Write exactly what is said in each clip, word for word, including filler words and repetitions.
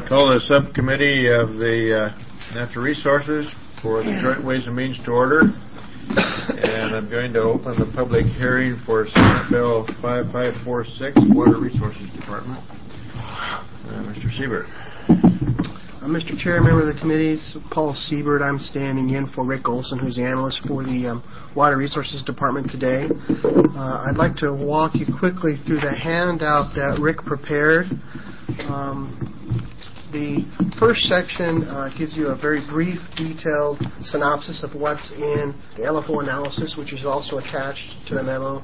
Call the subcommittee of the uh, Natural Resources for the Joint Ways and Means to order. And I'm going to open the public hearing for Senate Bill five five four six, Water Resources Department. Uh, Mister Siebert. Uh, Mister Chair, member of the committees, Paul Siebert. I'm standing in for Rick Olson, who's the analyst for the um, Water Resources Department today. Uh, I'd like to walk you quickly through the handout that Rick prepared. Um, the first section uh, gives you a very brief, detailed synopsis of what's in the L F O analysis, which is also attached to the memo.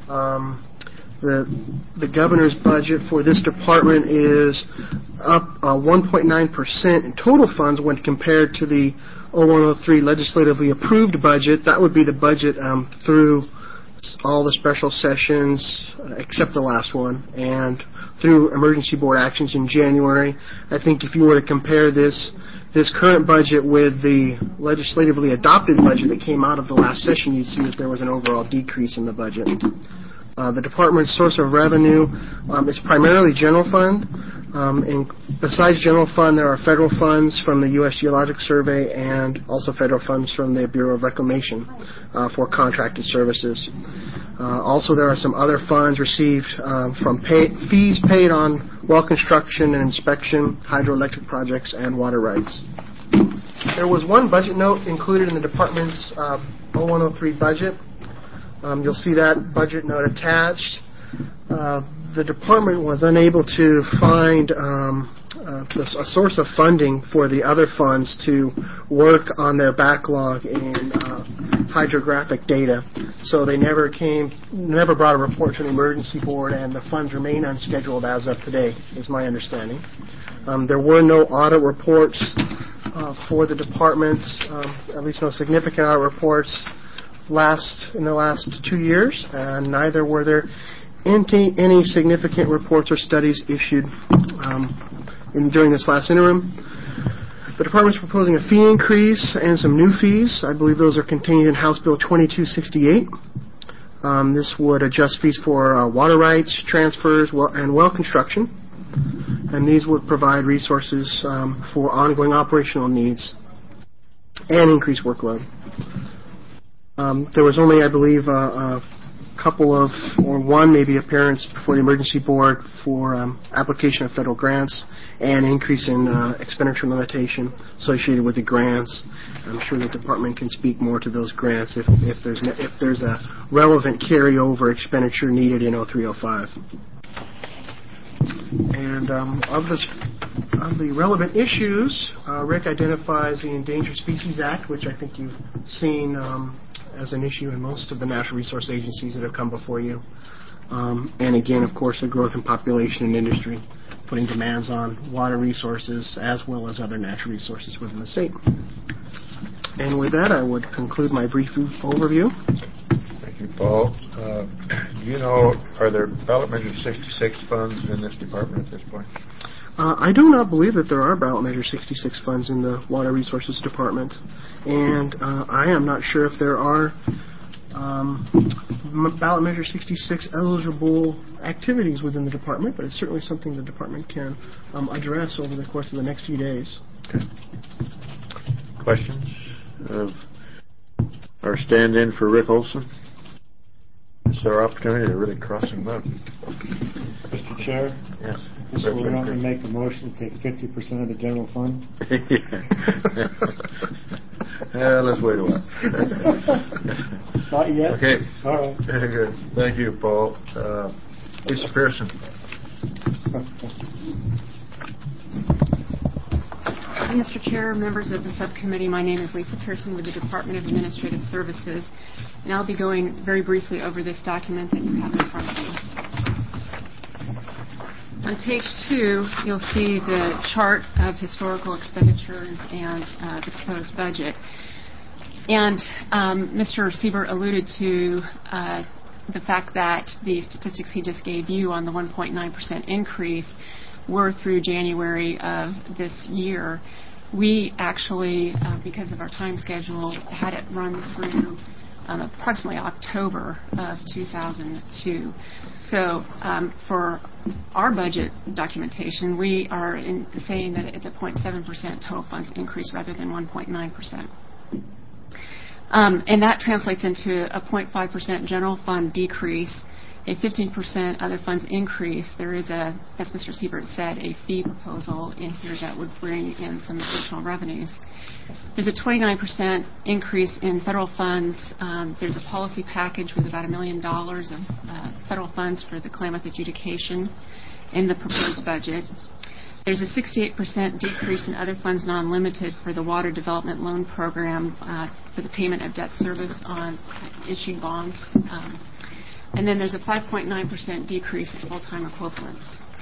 Um, The, the governor's budget for this department is up uh, one point nine percent in total funds when compared to the oh one oh three legislatively approved budget. That would be the budget um, through all the special sessions uh, except the last one, and through emergency board actions in January. I think if you were to compare this this current budget with the legislatively adopted budget that came out of the last session, you'd see that there was an overall decrease in the budget. Uh, the department's source of revenue um, is primarily general fund. Um, and besides general fund, there are federal funds from the U S Geologic Survey and also federal funds from the Bureau of Reclamation uh, for contracted services. Uh, also, there are some other funds received uh, from pay, fees paid on well construction and inspection, hydroelectric projects, and water rights. There was one budget note included in the department's uh, oh one oh three budget. Um, you'll see that budget note attached. Uh, the department was unable to find um, uh, a source of funding for the other funds to work on their backlog in uh, hydrographic data. So they never came, never brought a report to the emergency board, and the funds remain unscheduled as of today, is my understanding. Um, there were no audit reports uh, for the department, um, at least no significant audit reports. Last in the last two years, and neither were there any, any significant reports or studies issued um, in, during this last interim. The department is proposing a fee increase and some new fees. I believe those are contained in House Bill twenty-two sixty-eight. Um, this would adjust fees for uh, water rights, transfers, well, and well construction, and these would provide resources um, for ongoing operational needs and increased workload. Um, there was only, I believe, uh, a couple of, or one maybe appearance before the emergency board for um, application of federal grants and increase in uh, expenditure limitation associated with the grants. I'm sure the department can speak more to those grants if, if there's if there's a relevant carryover expenditure needed in oh three oh five. And um, of, the, of the relevant issues, uh, Rick identifies the Endangered Species Act, which I think you've seen um, as an issue in most of the natural resource agencies that have come before you. Um, and again, of course, the growth in population and industry, putting demands on water resources as well as other natural resources within the state. And with that, I would conclude my brief overview. Thank you, Paul. Uh, do you know, are there ballot measure sixty-six funds in this department at this point? Uh, I do not believe that there are ballot measure sixty-six funds in the Water Resources Department, and uh, I am not sure if there are um, ballot measure sixty-six eligible activities within the department, but it's certainly something the department can um, address over the course of the next few days. Okay. Questions of our stand-in for Rick Olson? It's our opportunity to really cross him up. Mister Chair? Yes. So we're not going to make the motion to take fifty percent of the general fund? Yeah, let's wait a while. Not yet? Okay. All right. Very good. Thank you, Paul. Uh, Lisa Pearson. Mister Chair, members of the subcommittee, my name is Lisa Pearson with the Department of Administrative Services, and I'll be going very briefly over this document that you have in front of you. On page two, you'll see the chart of historical expenditures and uh, the proposed budget. And um, Mister Siebert alluded to uh, the fact that the statistics he just gave you on the one point nine percent increase were through January of this year. We actually, uh, because of our time schedule, had it run through um, approximately October of two thousand two. So um, for our budget documentation, we are in saying that it's a zero point seven percent total funds increase rather than one point nine percent. Um, and that translates into a zero point five percent general fund decrease, a fifteen percent other funds increase. There is a, as Mister Siebert said, a fee proposal in here that would bring in some additional revenues. There's a twenty-nine percent increase in federal funds. Um, there's a policy package with about a million dollars of uh, federal funds for the Klamath adjudication in the proposed budget. There's a sixty-eight percent decrease in other funds non-limited for the Water Development Loan Program uh, for the payment of debt service on issued bonds. Um, and then there's a five point nine percent decrease in full-time equivalents.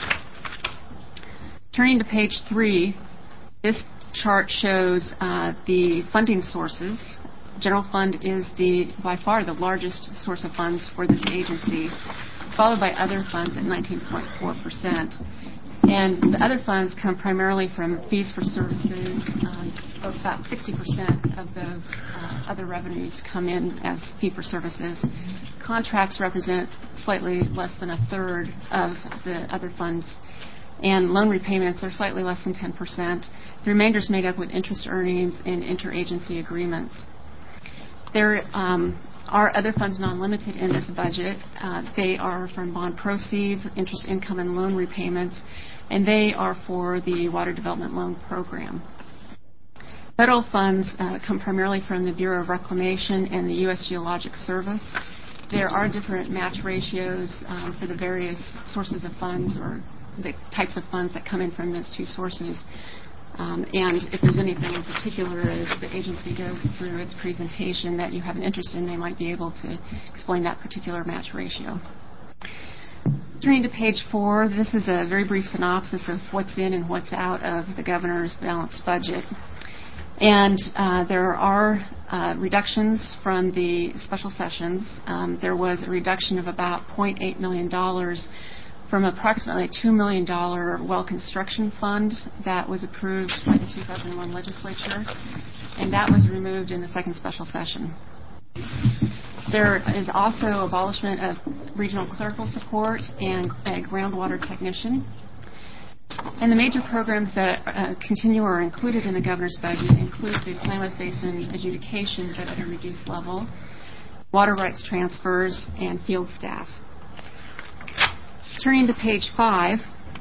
Turning to page three, this chart shows uh, the funding sources. General fund is the by far the largest source of funds for this agency, followed by other funds at nineteen point four percent. And the other funds come primarily from fees for services. Um, about sixty percent of those uh, other revenues come in as fee for services. Contracts represent slightly less than a third of the other funds. And loan repayments are slightly less than ten percent. The remainder is made up with interest earnings and interagency agreements. There um, are other funds non-limited in this budget. Uh, they are from bond proceeds, interest income, and loan repayments, and they are for the Water Development Loan Program. Federal funds uh, come primarily from the Bureau of Reclamation and the U S Geologic Service. There are different match ratios um, for the various sources of funds or the types of funds that come in from those two sources. Um, and if there's anything in particular as the agency goes through its presentation that you have an interest in, they might be able to explain that particular match ratio. Turning to page four, this is a very brief synopsis of what's in and what's out of the governor's balanced budget. And uh, there are uh, reductions from the special sessions. Um, there was a reduction of about zero point eight million dollars from approximately a two million dollars well construction fund that was approved by the two thousand one legislature, and that was removed in the second special session. There is also abolishment of regional clerical support and a groundwater technician. And the major programs that uh, continue or are included in the governor's budget include the Klamath Basin adjudication, but at a reduced level, water rights transfers, and field staff. Turning to page five,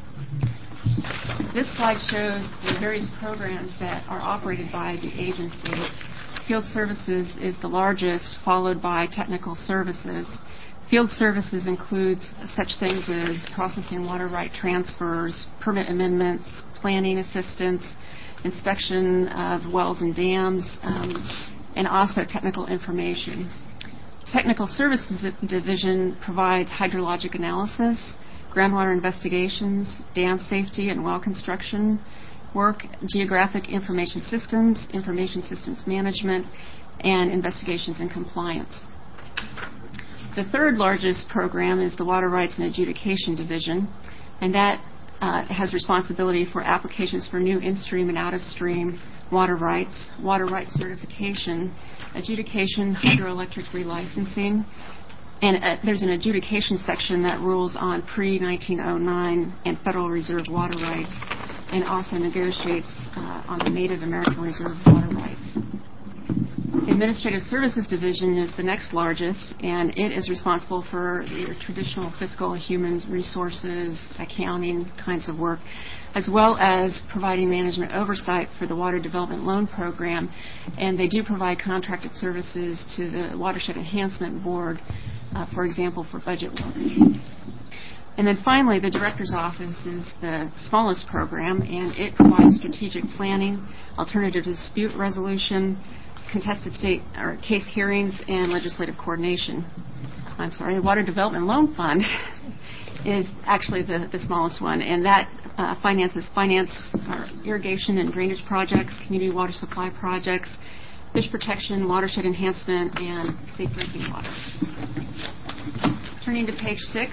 this slide shows the various programs that are operated by the agency. Field services is the largest, followed by technical services. Field services includes such things as processing water right transfers, permit amendments, planning assistance, inspection of wells and dams, um, and also technical information. Technical Services Division provides hydrologic analysis, groundwater investigations, dam safety and well construction work, geographic information systems, information systems management, and investigations and compliance. The third largest program is the Water Rights and Adjudication Division, and that uh, has responsibility for applications for new in-stream and out-of-stream water rights, water rights certification, adjudication, hydroelectric relicensing, and uh, there's an adjudication section that rules on pre nineteen oh nine and Federal Reserve water rights, and also negotiates uh, on the Native American Reserve water rights. The Administrative Services Division is the next largest, and it is responsible for your traditional fiscal, human resources, accounting kinds of work, as well as providing management oversight for the Water Development Loan Program. And they do provide contracted services to the Watershed Enhancement Board, uh, for example, for budget work. And then finally, the Director's Office is the smallest program, and it provides strategic planning, alternative dispute resolution, contested state or case hearings, and legislative coordination. I'm sorry, the Water Development Loan Fund is actually the, the smallest one, and that uh, finances finance or irrigation and drainage projects, community water supply projects, fish protection, watershed enhancement, and safe drinking water. Turning to page six,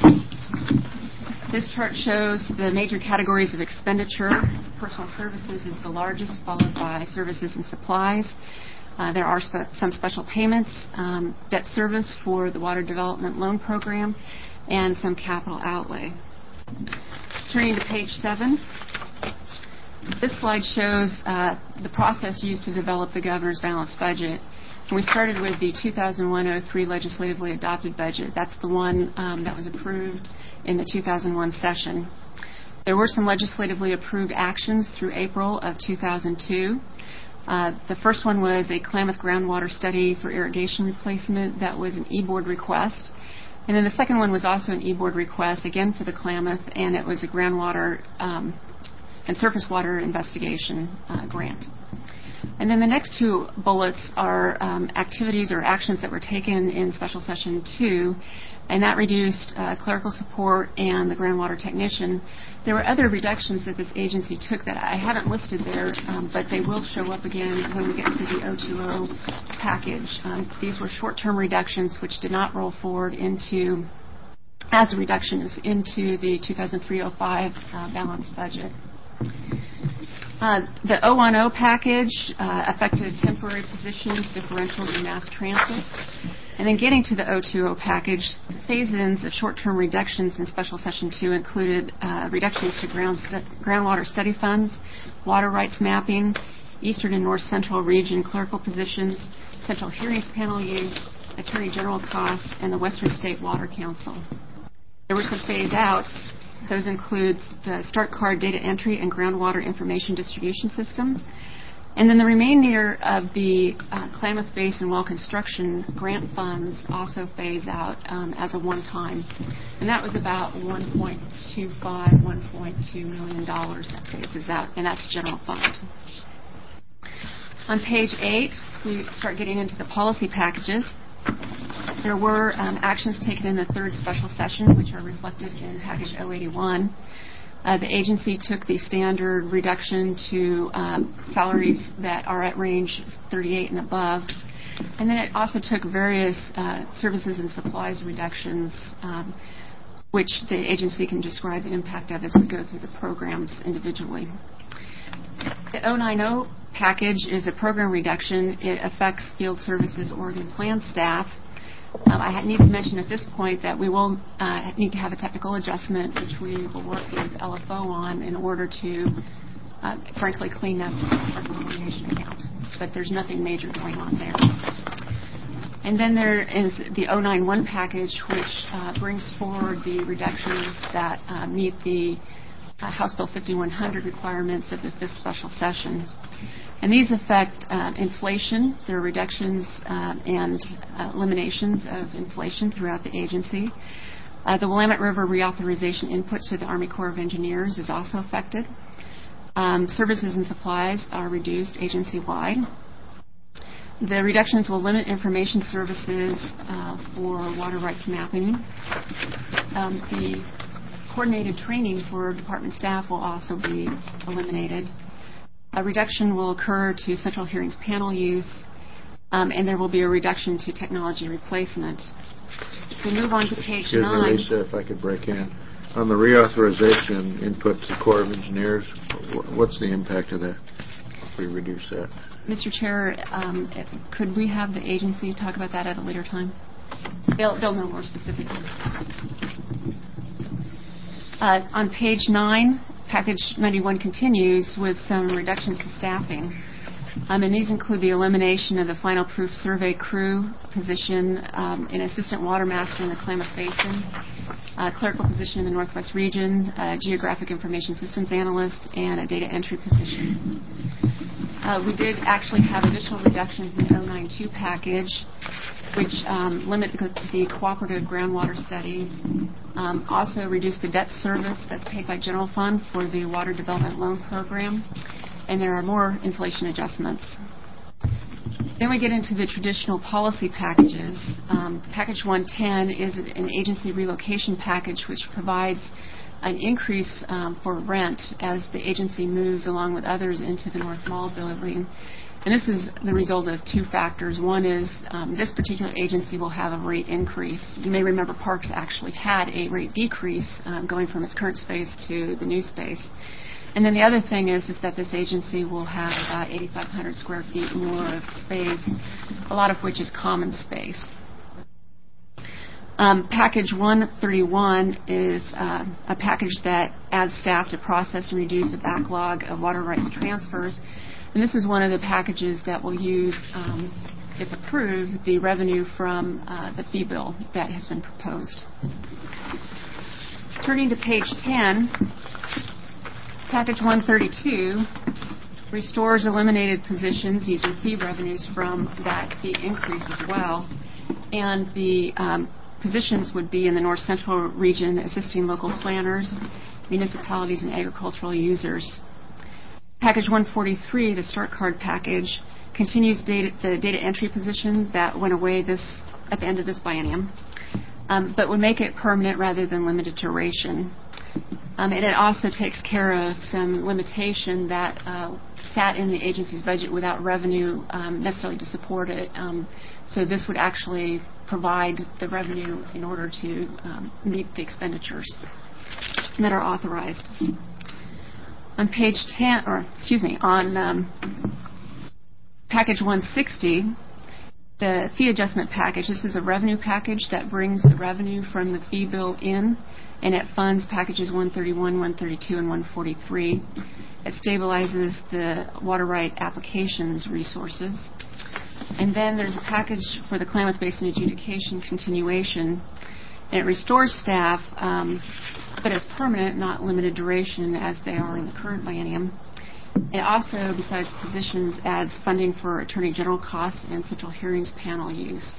this chart shows the major categories of expenditure. Personal services is the largest, followed by services and supplies. Uh, there are spe- some special payments, um, debt service for the Water Development Loan Program, and some capital outlay. Turning to page seven, this slide shows uh, the process used to develop the governor's balanced budget. And we started with the two thousand one oh three legislatively adopted budget. That's the one um, that was approved in the two thousand one session. There were some legislatively approved actions through April of two thousand two. Uh, the first one was a Klamath groundwater study for irrigation replacement. That was an e-board request. And then the second one was also an e-board request, again for the Klamath, and it was a groundwater um, and surface water investigation uh, grant. And then the next two bullets are um, activities or actions that were taken in Special Session two, and that reduced uh, clerical support and the groundwater technician. There were other reductions that this agency took that I haven't listed there, um, but they will show up again when we get to the O two O package. Um, these were short-term reductions which did not roll forward into as reductions into the two thousand three oh five uh, balanced budget. Uh, the O ten package uh, affected temporary positions, differentials, and mass transit. And then getting to the O twenty package, phase-ins of short-term reductions in Special Session two included uh, reductions to ground st- groundwater study funds, water rights mapping, Eastern and North Central region clerical positions, Central Hearings Panel use, Attorney General costs, and the Western State Water Council. There were some phase-outs. Those include the Start Card data entry and groundwater information distribution system. And then the remainder of the uh, Klamath Basin well construction grant funds also phase out um, as a one-time. And that was about one point two five, one point two million dollars that phases out, and that's general fund. On page eight, we start getting into the policy packages. There were um, actions taken in the third special session, which are reflected in package oh eighty-one. Uh, the agency took the standard reduction to um, salaries that are at range thirty-eight and above. And then it also took various uh, services and supplies reductions, um, which the agency can describe the impact of as we go through the programs individually. The oh ninety package is a program reduction. It affects Field Services Oregon Plan staff. Um, I need to mention at this point that we will uh, need to have a technical adjustment, which we will work with L F O on in order to, uh, frankly, clean up our reconciliation account. But there's nothing major going on there. And then there is the oh ninety-one package, which uh, brings forward the reductions that uh, meet the uh, House Bill fifty-one hundred requirements of the fifth special session. And these affect uh, inflation. There are reductions uh, and uh, eliminations of inflation throughout the agency. Uh, the Willamette River reauthorization input to the Army Corps of Engineers is also affected. Um, services and supplies are reduced agency-wide. The reductions will limit information services uh, for water rights mapping. Um, the coordinated training for department staff will also be eliminated. A reduction will occur to Central Hearings Panel use, um, and there will be a reduction to technology replacement. So move on to page Excuse nine. me, Lisa, if I could break in. On the reauthorization input to the Corps of Engineers, what's the impact of that if we reduce that? Mister Chair, um, could we have the agency talk about that at a later time? They'll, they'll know more specifically. Uh, on page nine, Package ninety-one continues with some reductions to staffing. Um, and these include the elimination of the final proof survey crew position, um, an assistant water master in the Klamath Basin, a clerical position in the Northwest region, a geographic information systems analyst, and a data entry position. Uh, we did actually have additional reductions in the oh ninety-two package, which um, limit the, the cooperative groundwater studies, um, also reduce the debt service that's paid by general fund for the Water Development Loan Program, and there are more inflation adjustments. Then we get into the traditional policy packages. Um, package one ten is an agency relocation package which provides an increase um, for rent as the agency moves along with others into the North Mall building. And this is the result of two factors. One is um, this particular agency will have a rate increase. You may remember Parks actually had a rate decrease um, going from its current space to the new space. And then the other thing is, is that this agency will have about eighty-five hundred square feet more of space, a lot of which is common space. Um, package one thirty-one is uh, a package that adds staff to process and reduce a backlog of water rights transfers. And this is one of the packages that will use, um, if approved, the revenue from uh, the fee bill that has been proposed. Turning to page ten, package one thirty-two restores eliminated positions using fee revenues from that fee increase as well. And the um, positions would be in the North Central region, assisting local planners, municipalities, and agricultural users. Package one forty-three, the Start Card package, continues data, the data entry position that went away this at the end of this biennium, um, but would make it permanent rather than limited duration. Um, and it also takes care of some limitation that uh, sat in the agency's budget without revenue um, necessarily to support it. Um, so this would actually provide the revenue in order to um, meet the expenditures that are authorized. On page ten, or excuse me, on um, package one sixty, the fee adjustment package, this is a revenue package that brings the revenue from the fee bill in, and it funds packages one thirty-one, one thirty-two, and one forty-three. It stabilizes the water right applications resources. And then there's a package for the Klamath Basin adjudication continuation, and it restores staff, um, but as permanent, not limited duration as they are in the current biennium. It also, besides positions, adds funding for Attorney General costs and central hearings panel use.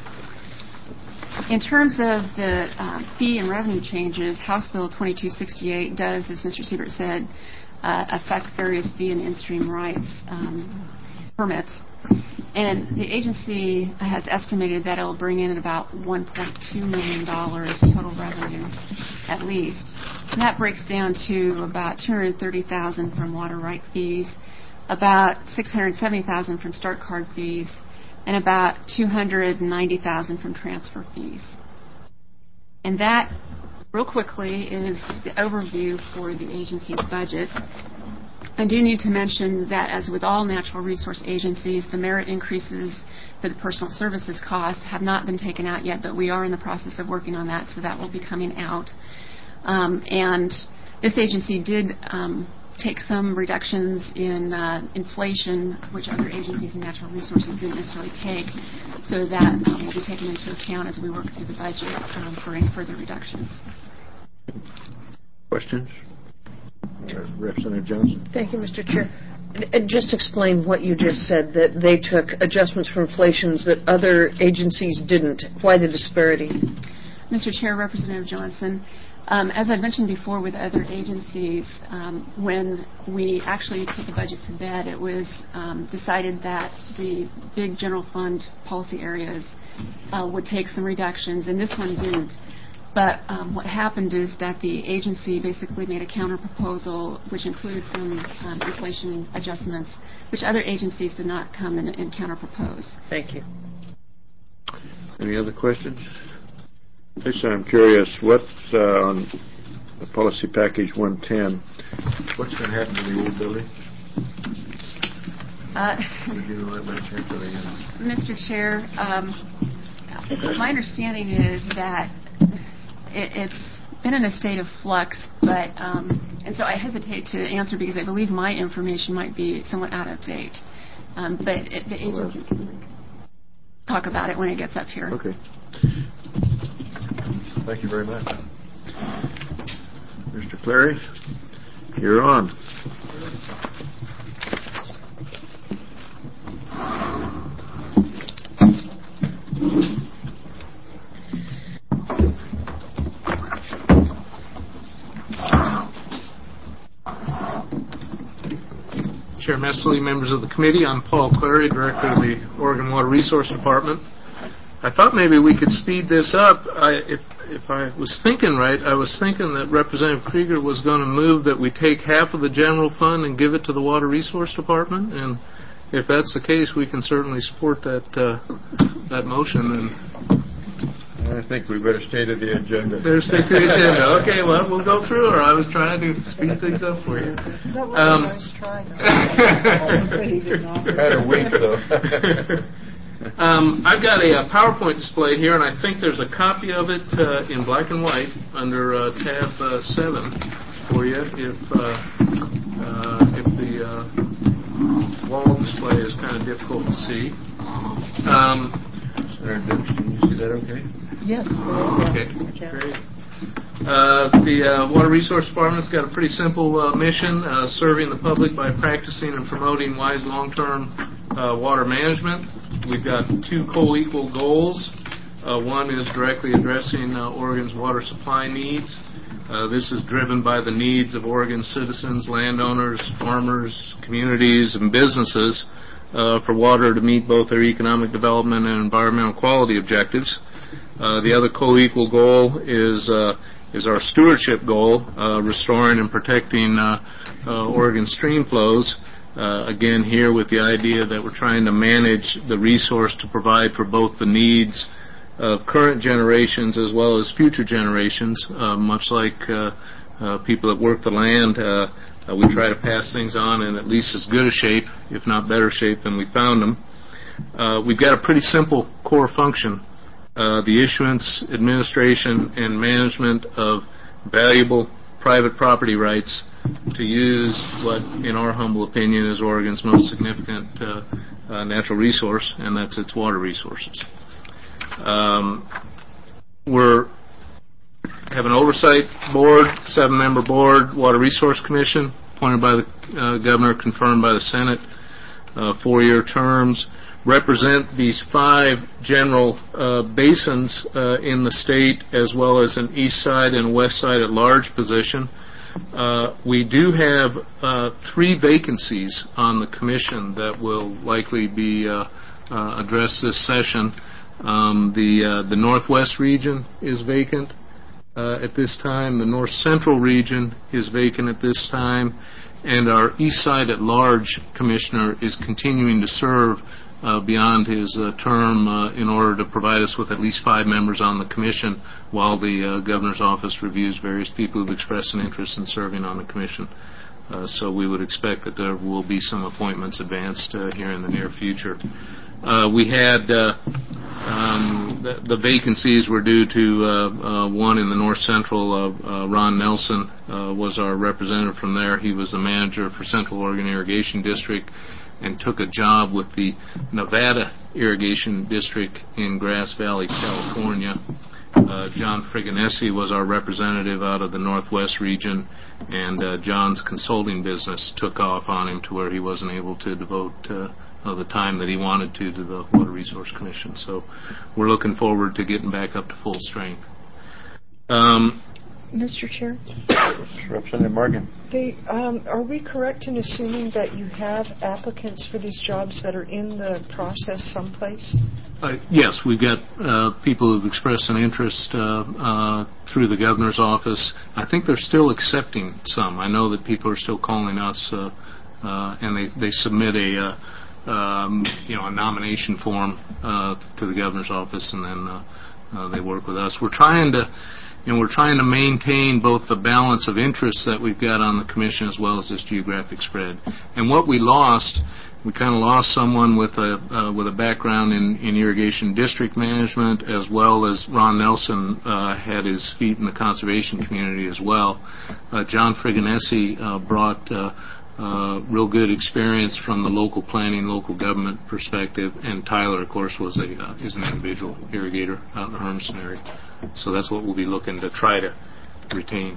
In terms of the um, fee and revenue changes, House Bill twenty-two sixty-eight does, as Mister Siebert said, uh, affect various fee and in-stream rights um, permits. And the agency has estimated that it will bring in about one point two million dollars total revenue, at least. And that breaks down to about two hundred thirty thousand dollars from water right fees, about six hundred seventy thousand dollars from Start Card fees, and about two hundred ninety thousand dollars from transfer fees. And that, real quickly, is the overview for the agency's budget. I do need to mention that, as with all natural resource agencies, the merit increases for the personal services costs have not been taken out yet, but we are in the process of working on that, so that will be coming out. Um, and this agency did um, take some reductions in uh, inflation, which other agencies in natural resources didn't necessarily take, so that um, will be taken into account as we work through the budget um, for any further reductions. Questions? Representative Johnson. Thank you, Mister Chair. And just explain what you just said, that they took adjustments for inflations that other agencies didn't. Why the disparity? Mister Chair, Representative Johnson, um, as I mentioned before with other agencies, um, when we actually put the budget to bed, it was um, decided that the big general fund policy areas uh, would take some reductions, and this one didn't. But um, what happened is that the agency basically made a counter-proposal which included some um, inflation adjustments, which other agencies did not come in and counter-propose. Thank you. Any other questions? Lisa, I'm curious, what's uh, on the policy package one ten, what's going to happen to the old building? Uh, Would you know that by chance, or again? Mister Chair, um, my understanding is that it, it's been in a state of flux, but um, and so I hesitate to answer because I believe my information might be somewhat out of date. Um, but it, the agency can talk about it when it gets up here. Okay. Thank you very much. Mister Clary, you're on. Chair Messley, members of the committee, I'm Paul Clary, Director of the Oregon Water Resource Department. I thought maybe we could speed this up. I, if, if I was thinking right, I was thinking that Representative Krieger was going to move that we take half of the general fund and give it to the Water Resource Department, and if that's the case, we can certainly support that uh, that motion. And I think we better stay to the agenda. Better stick to the agenda. Okay, well, we'll go through her. I was trying to speed things up for you. That was Um, a nice try. Had a week, though. um, I've got a, a PowerPoint display here, and I think there's a copy of it uh, in black and white under uh, tab uh, seven for you if, uh, uh, if the uh, wall display is kind of difficult to see. Um, Senator Dukes, can you see that okay? Yes. Okay, great. Uh, the uh, Water Resource Department's got a pretty simple uh, mission, uh, serving the public by practicing and promoting wise long-term uh, water management. We've got two co-equal goals. Uh, one is directly addressing uh, Oregon's water supply needs. Uh, this is driven by the needs of Oregon citizens, landowners, farmers, communities, and businesses uh, for water to meet both their economic development and environmental quality objectives. Uh, the other co-equal goal is uh, is our stewardship goal, uh, restoring and protecting uh, uh, Oregon stream flows. Uh, again, here with the idea that we're trying to manage the resource to provide for both the needs of current generations as well as future generations. Uh, much like uh, uh, people that work the land, uh, uh, we try to pass things on in at least as good a shape, if not better shape, than we found them. Uh, we've got a pretty simple core function. Uh, the issuance, administration, and management of valuable private property rights to use what, in our humble opinion, is Oregon's most significant uh, uh, natural resource, and that's its water resources. Um, we're have an oversight board, seven-member board, Water Resource Commission, appointed by the uh, governor, confirmed by the Senate, uh, four-year terms, represent these five general uh, basins uh, in the state, as well as an east side and west side at large position. Uh, we do have uh, three vacancies on the commission that will likely be uh, uh, addressed this session. Um, the uh, the Northwest region is vacant uh, at this time. The North Central region is vacant at this time, and our East Side at Large commissioner is continuing to serve uh, beyond his uh, term uh, in order to provide us with at least five members on the commission while the uh, governor's office reviews various people who've expressed an interest in serving on the commission. Uh, so we would expect that there will be some appointments advanced uh, here in the near future. Uh, we had uh, um, the, the vacancies were due to uh, uh, one in the North Central. Uh, uh, Ron Nelson uh, was our representative from there. He was the manager for Central Oregon Irrigation District and took a job with the Nevada Irrigation District in Grass Valley, California. Uh, John Friganesi was our representative out of the Northwest region, and uh, John's consulting business took off on him to where he wasn't able to devote uh, uh, the time that he wanted to to the Water Resource Commission. So we're looking forward to getting back up to full strength. Um, Mister Chair, Representative Morgan. the, um, are we correct in assuming that you have applicants for these jobs that are in the process someplace? Uh, yes, we've got uh, people who've expressed an interest uh, uh, through the governor's office. I think they're still accepting some. I know that people are still calling us, uh, uh, and they, they submit a uh, um, you know a nomination form uh, to the governor's office, and then uh, uh, they work with us. We're trying to. And we're trying to maintain both the balance of interests that we've got on the commission as well as this geographic spread. And what we lost, we kind of lost someone with a uh, with a background in, in irrigation district management, as well as Ron Nelson uh, had his feet in the conservation community as well. Uh, John Friganesi uh, brought uh, uh, real good experience from the local planning, local government perspective, and Tyler, of course, was a uh, is an individual irrigator out in the Hermiston area. So that's what we'll be looking to try to retain.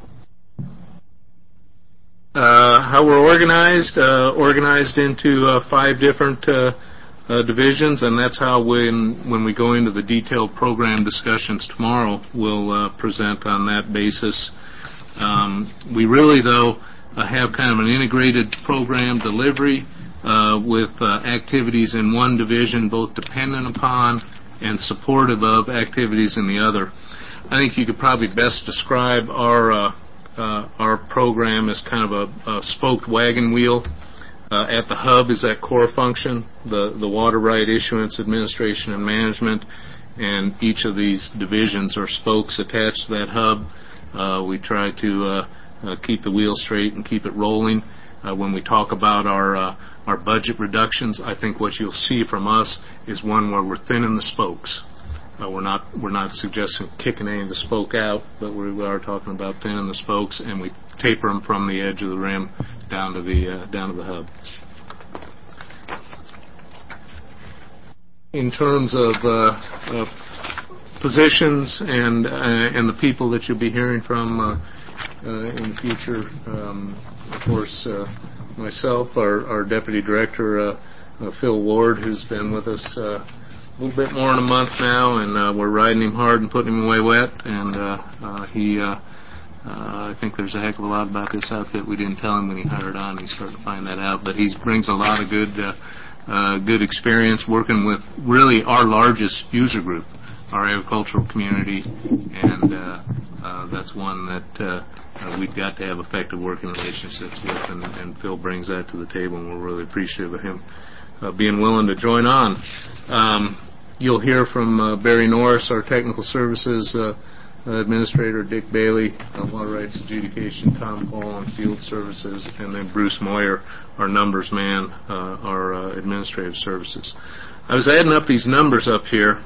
Uh, how we're organized, uh, organized into uh, five different uh, uh, divisions, and that's how when when we go into the detailed program discussions tomorrow, we'll uh, present on that basis. Um, we really, though, uh, have kind of an integrated program delivery uh, with uh, activities in one division, both dependent upon and supportive of activities in the other. I think you could probably best describe our uh, uh, our program as kind of a, a spoked wagon wheel. Uh, at the hub is that core function, the, the water right issuance, administration, and management. and each of these divisions are spokes attached to that hub. Uh, we try to uh, uh, keep the wheel straight and keep it rolling. Uh, when we talk about our uh, our budget reductions, I think what you'll see from us is one where we're thinning the spokes. Uh, we're not we're not suggesting kicking any of the spoke out, but we are talking about thinning the spokes, and we taper them from the edge of the rim down to the uh, down to the hub. In terms of uh, uh, positions and uh, and the people that you'll be hearing from uh, uh, in the future, um, of course, uh, myself, our, our Deputy Director, uh, uh, Phil Ward, who's been with us uh, a little bit more than a month now, and uh, we're riding him hard and putting him away wet, and uh, uh, he, uh, uh, I think there's a heck of a lot about this outfit we didn't tell him when he hired on. He's starting to find that out, but he brings a lot of good, uh, uh, good experience working with really our largest user group, our agricultural community, and uh, uh, that's one that uh, uh, we've got to have effective working relationships with, and, and Phil brings that to the table, and we're really appreciative of him uh, being willing to join on. Um, you'll hear from uh, Barry Norris, our technical services uh, administrator, Dick Bailey, uh, water rights adjudication, Tom Paul on field services, and then Bruce Moyer, our numbers man, uh, our uh, administrative services. I was adding up these numbers up here,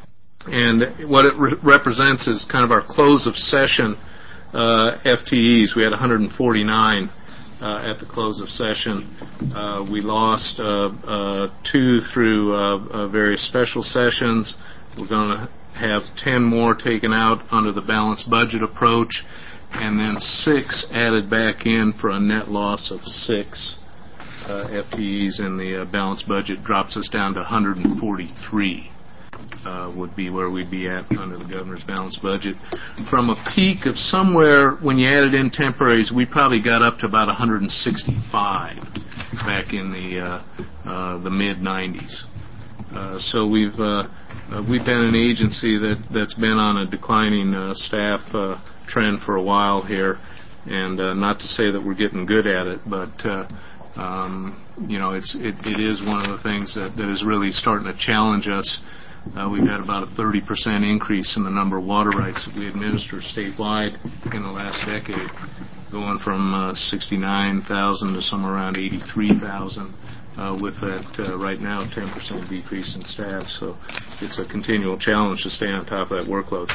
and what it re- represents is kind of our close of session uh, F T Es. We had one hundred forty-nine uh, at the close of session. Uh, we lost uh, uh, two through uh, uh, various special sessions. We're going to have ten more taken out under the balanced budget approach, and then six added back in for a net loss of six uh, F T Es, and the uh, balanced budget drops us down to one hundred forty-three. Uh, would be where we'd be at under the governor's balanced budget. From a peak of somewhere, when you added in temporaries, we probably got up to about one hundred sixty-five back in the uh, uh, the mid nineties. Uh, so we've uh, uh, we've been an agency that that's been on a declining uh, staff uh, trend for a while here, and uh, not to say that we're getting good at it, but uh, um, you know, it's it, it is one of the things that, that is really starting to challenge us. Uh, we've had about a thirty percent increase in the number of water rights that we administer statewide in the last decade, going from uh, sixty-nine thousand to somewhere around eighty-three thousand, uh, with that uh, right now ten percent decrease in staff. So it's a continual challenge to stay on top of that workload.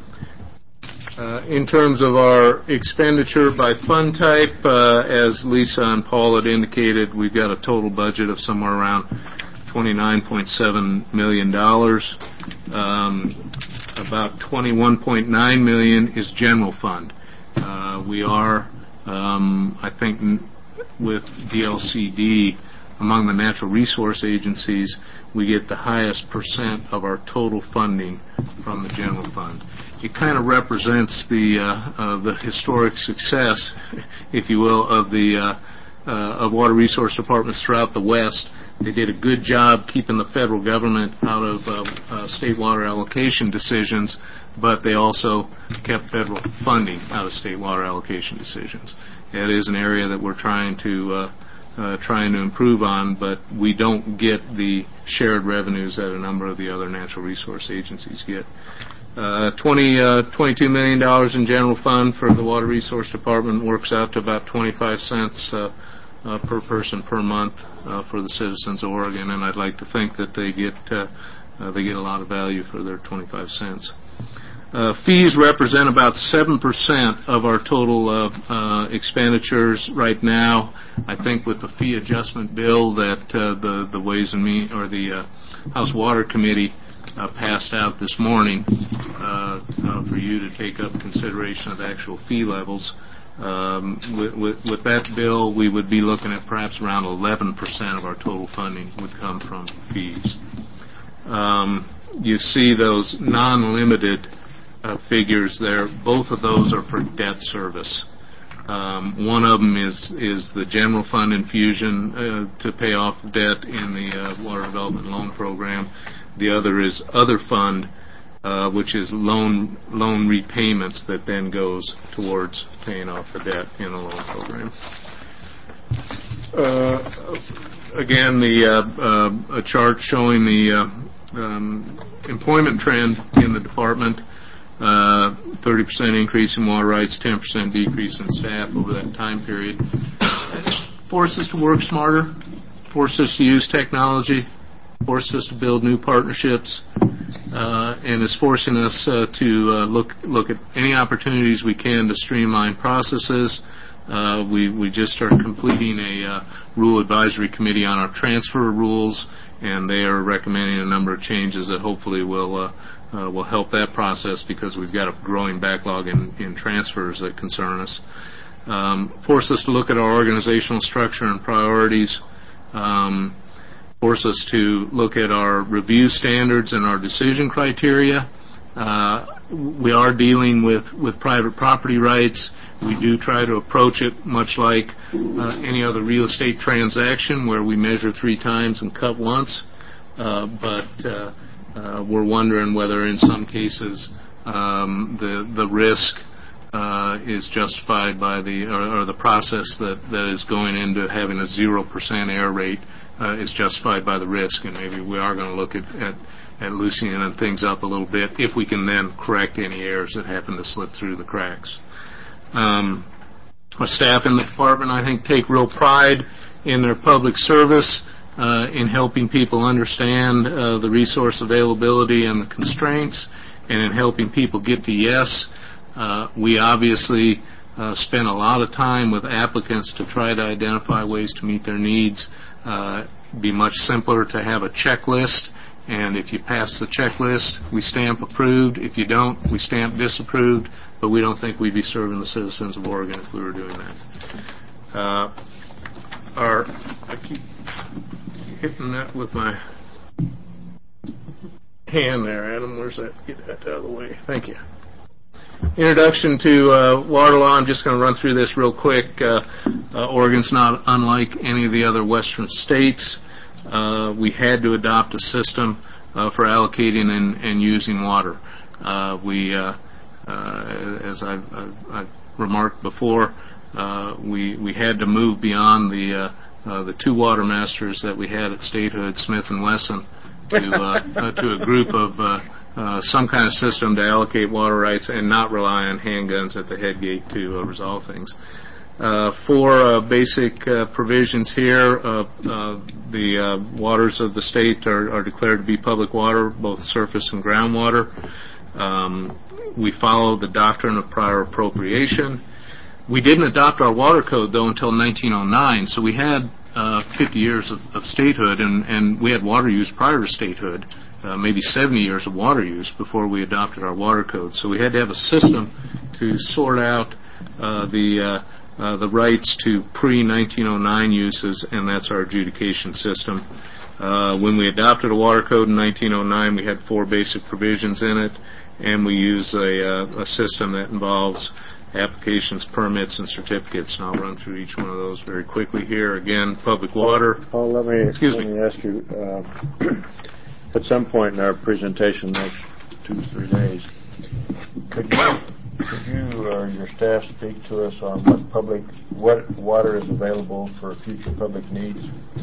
Uh, in terms of our expenditure by fund type, uh, as Lisa and Paul had indicated, we've got a total budget of somewhere around twenty-nine point seven million dollars. Um, about twenty-one point nine million dollars is general fund. Uh, we are, um, I think, n- with D L C D, among the natural resource agencies, we get the highest percent of our total funding from the general fund. It kind of represents the uh, uh, the historic success, if you will, of the uh, uh, of water resource departments throughout the West. They did a good job keeping the federal government out of uh, uh, state water allocation decisions, but they also kept federal funding out of state water allocation decisions. It is an area that we're trying to uh, uh, trying to improve on, but we don't get the shared revenues that a number of the other natural resource agencies get. Uh, twenty, uh, twenty-two million dollars in general fund for the Water Resource Department works out to about twenty-five cents uh, uh, per person per month uh, for the citizens of Oregon, and I'd like to think that they get uh, uh, they get a lot of value for their twenty-five cents. Uh, fees represent about seven percent of our total uh, uh, expenditures right now. I think with the fee adjustment bill that uh, the the Ways and Means or the uh, House Water Committee Uh, passed out this morning uh, uh, for you to take up consideration of actual fee levels. Um, with, with, with that bill, we would be looking at perhaps around eleven percent of our total funding would come from fees. Um, you see those non-limited uh, figures there. Both of those are for debt service. Um, one of them is is the general fund infusion uh, to pay off debt in the uh, Water Development Loan Program. The other is other fund, uh, which is loan loan repayments that then goes towards paying off the debt in the loan program. Uh, again, the uh, uh, a chart showing the uh, um, employment trend in the department. Uh, thirty percent increase in water rights, ten percent decrease in staff over that time period. It's forced us to work smarter, forced us to use technology, forced us to build new partnerships, uh, and is forcing us uh, to uh, look look at any opportunities we can to streamline processes. Uh, we, we just are completing a uh, rule advisory committee on our transfer rules, and they are recommending a number of changes that hopefully will uh, uh, will help that process, because we've got a growing backlog in, in transfers that concern us. Um, force us to look at our organizational structure and priorities. Um, force us to look at our review standards and our decision criteria. Uh, we are dealing with, with private property rights. We do try to approach it much like uh, any other real estate transaction, where we measure three times and cut once. Uh, but uh, uh, we're wondering whether in some cases um, the the risk uh, is justified by the or, or the process that, that is going into having a zero percent error rate uh, is justified by the risk, and maybe we are going to look at, at at loosening things up a little bit if we can then correct any errors that happen to slip through the cracks. Um, our staff in the department, I think, take real pride in their public service, uh, in helping people understand uh, the resource availability and the constraints, and in helping people get to yes. Uh, we obviously uh, spend a lot of time with applicants to try to identify ways to meet their needs. Uh, it'd be much simpler to have a checklist, and if you pass the checklist, we stamp approved. If you don't, we stamp disapproved, but we don't think we'd be serving the citizens of Oregon if we were doing that. Uh, our, I keep hitting that with my hand there, Adam. Where's that? Get that out of the way. Thank you. Introduction to uh, water law. I'm just going to run through this real quick. Uh, uh, Oregon's not unlike any of the other western states. Uh, we had to adopt a system uh, for allocating and, and using water. Uh, we, uh, uh, as I've, I've, I've remarked before, uh, we we had to move beyond the uh, uh, the two water masters that we had at statehood, Smith and Wesson, to uh, uh, to a group of uh, uh, some kind of system to allocate water rights and not rely on handguns at the head gate to uh, resolve things. Uh, four uh, basic uh, provisions here. Uh, uh, the uh, waters of the state are, are declared to be public water, both surface and groundwater. Um, we follow the doctrine of prior appropriation. We didn't adopt our water code, though, until nineteen oh nine, so we had uh, fifty years of, of statehood, and, and we had water use prior to statehood, uh, maybe seventy years of water use before we adopted our water code. So we had to have a system to sort out uh, the uh, Uh, the rights to pre nineteen oh nine uses, and that's our adjudication system. Uh, when we adopted a water code in nineteen oh nine, we had four basic provisions in it, and we use a, uh, a system that involves applications, permits, and certificates, and I'll run through each one of those very quickly here. Again, public water. Paul, let me, Excuse let me. me ask you, uh, at some point in our presentation next two, three days, could you Could you or your staff speak to us on what public, what water is available for future public needs,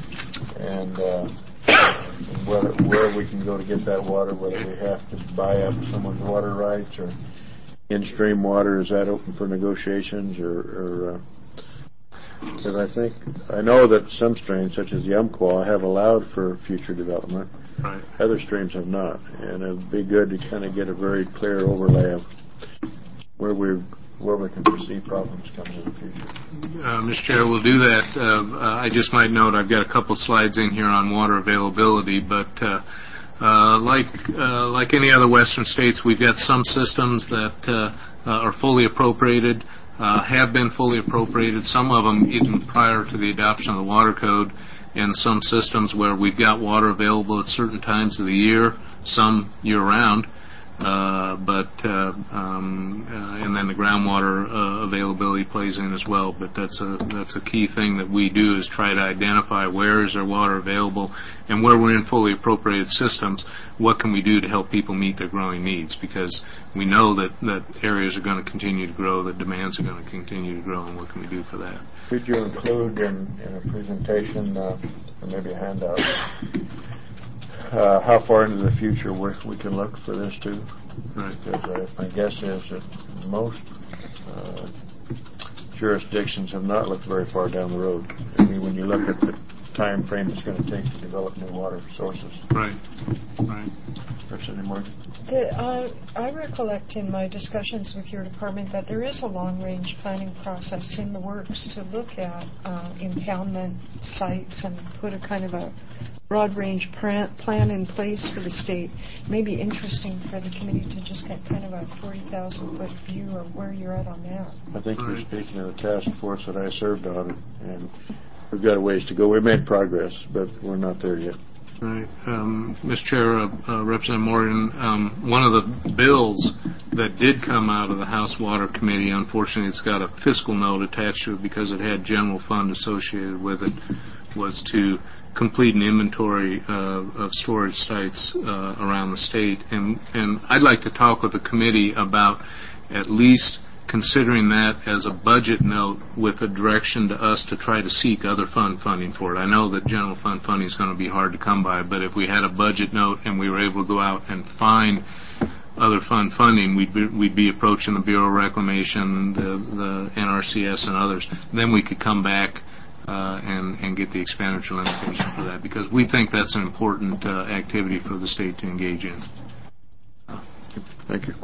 and uh, whether, where we can go to get that water, whether we have to buy up someone's water rights or in-stream water? Is that open for negotiations, or because uh, I think I know that some streams, such as the Umpqua, have allowed for future development. Right. Other streams have not, and it'd be good to kind of get a very clear overlay of where we where we can foresee problems coming in the future. Uh, Mister Chair, we'll do that. Uh, I just might note I've got a couple slides in here on water availability, but uh, uh, like uh, like any other western states, we've got some systems that uh, uh, are fully appropriated, uh, have been fully appropriated, some of them even prior to the adoption of the water code, and some systems where we've got water available at certain times of the year, some year-round. Uh, but uh, um, uh, and then the groundwater uh, availability plays in as well. But that's a that's a key thing that we do, is try to identify where is there water available, and where we're in fully appropriated systems, what can we do to help people meet their growing needs? Because we know that, that areas are going to continue to grow, that demands are going to continue to grow, and what can we do for that? Could you include in, in a presentation, uh, or maybe a handout, uh, how far into the future we we can look for this too. Right. Because uh, my guess is that most uh, jurisdictions have not looked very far down the road. I mean, when you look at the time frame it's going to take to develop new water sources. Right. Right. Representative Morgan. The, uh, I recollect in my discussions with your department that there is a long-range planning process in the works to look at uh, impoundment sites and put a kind of a broad-range plan in place for the state. It may be interesting for the committee to just get kind of a forty thousand foot view of where you're at on that. I think you're speaking of the task force that I served on, and we've got a ways to go. We made progress, but we're not there yet. Right. Um, Mister Chair, uh, uh, Representative Morgan, um, one of the bills that did come out of the House Water Committee, unfortunately it's got a fiscal note attached to it because it had general fund associated with it, was to complete an inventory uh, of storage sites uh, around the state. And, and I'd like to talk with the committee about at least considering that as a budget note with a direction to us to try to seek other fund funding for it. I know that general fund funding is going to be hard to come by, but if we had a budget note and we were able to go out and find other fund funding, we'd be, we'd be approaching the Bureau of Reclamation, the, the N R C S, and others. Then we could come back uh, and, and get the expenditure limitation for that, because we think that's an important uh, activity for the state to engage in. Thank you.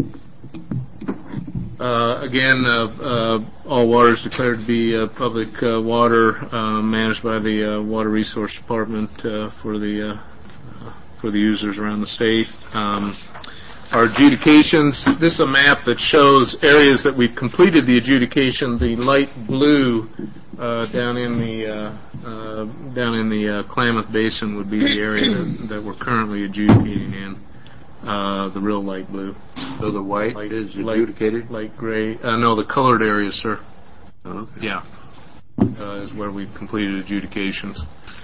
Uh, again, uh, uh, all water is declared to be uh, public uh, water uh, managed by the uh, Water Resource Department uh, for the uh, for the users around the state. Um, our adjudications. This is a map that shows areas that we've completed the adjudication. The light blue uh, down in the uh, uh, down in the uh, Klamath Basin would be the area that, that we're currently adjudicating in. Uh, the real light blue. So the white light, is light, adjudicated? Light gray. Uh, no, the colored areas, sir. Oh, okay. Yeah. Uh, is where we've completed adjudications.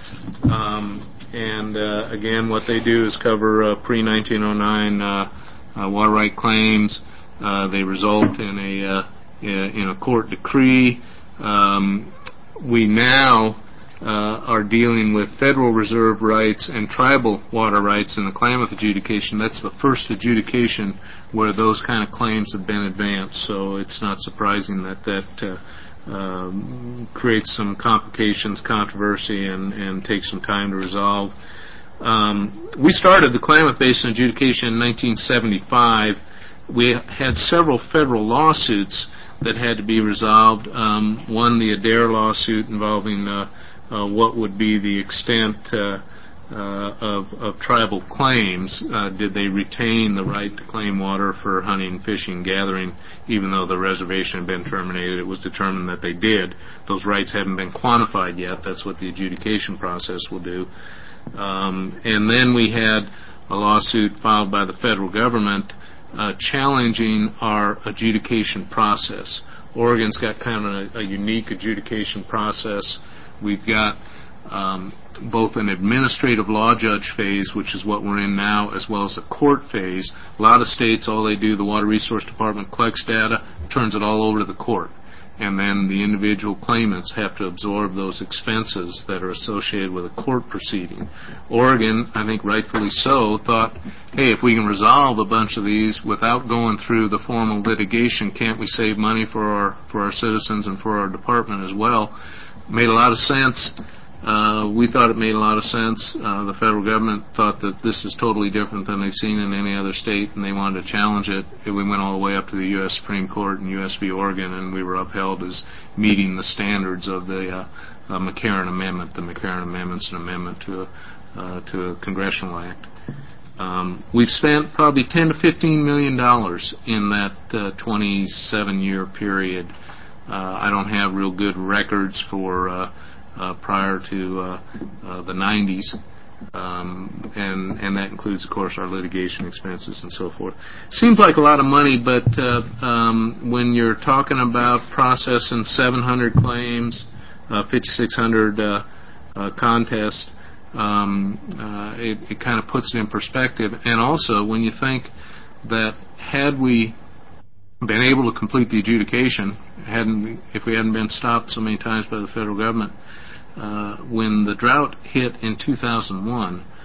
Um, and, uh, again, what they do is cover uh, pre nineteen oh nine uh, uh, water right claims. Uh, they result in a, uh, in a court decree. Um, we now Uh, are dealing with Federal Reserve rights and tribal water rights in the Klamath adjudication. That's the first adjudication where those kind of claims have been advanced, so it's not surprising that that uh, um, creates some complications, controversy, and, and takes some time to resolve. Um, we started the Klamath Basin adjudication in nineteen seventy-five. We had several federal lawsuits that had to be resolved. Um, one, the Adair lawsuit involving uh, Uh, what would be the extent uh, uh, of, of tribal claims? Uh, did they retain the right to claim water for hunting, fishing, gathering, even though the reservation had been terminated? It was determined that they did. Those rights haven't been quantified yet. That's what the adjudication process will do. Um, and then we had a lawsuit filed by the federal government uh, challenging our adjudication process. Oregon's got kind of a, a unique adjudication process. We've got um, both an administrative law judge phase, which is what we're in now, as well as a court phase. A lot of states, all they do, the Water Resource Department collects data, turns it all over to the court. And then the individual claimants have to absorb those expenses that are associated with a court proceeding. Oregon, I think rightfully so, thought, hey, if we can resolve a bunch of these without going through the formal litigation, can't we save money for our, for our citizens and for our department as well? Made a lot of sense. Uh, we thought it made a lot of sense. Uh, the federal government thought that this is totally different than they've seen in any other state, and they wanted to challenge it. We went all the way up to the U S Supreme Court and U S v. Oregon, and we were upheld as meeting the standards of the uh, uh, McCarran Amendment. The McCarran Amendment's an amendment to a, uh, to a congressional act. Um, we've spent probably ten to fifteen million dollars in that uh, twenty-seven year period. Uh, I don't have real good records for uh, uh, prior to uh, uh, the nineties, um, and and that includes, of course, our litigation expenses and so forth. Seems like a lot of money, but uh, um, when you're talking about processing seven hundred claims, uh, fifty-six hundred uh, uh, contests, um, uh, it, it kind of puts it in perspective. And also, when you think that had we been able to complete the adjudication, hadn't if we hadn't been stopped so many times by the federal government, uh, when the drought hit in two thousand one,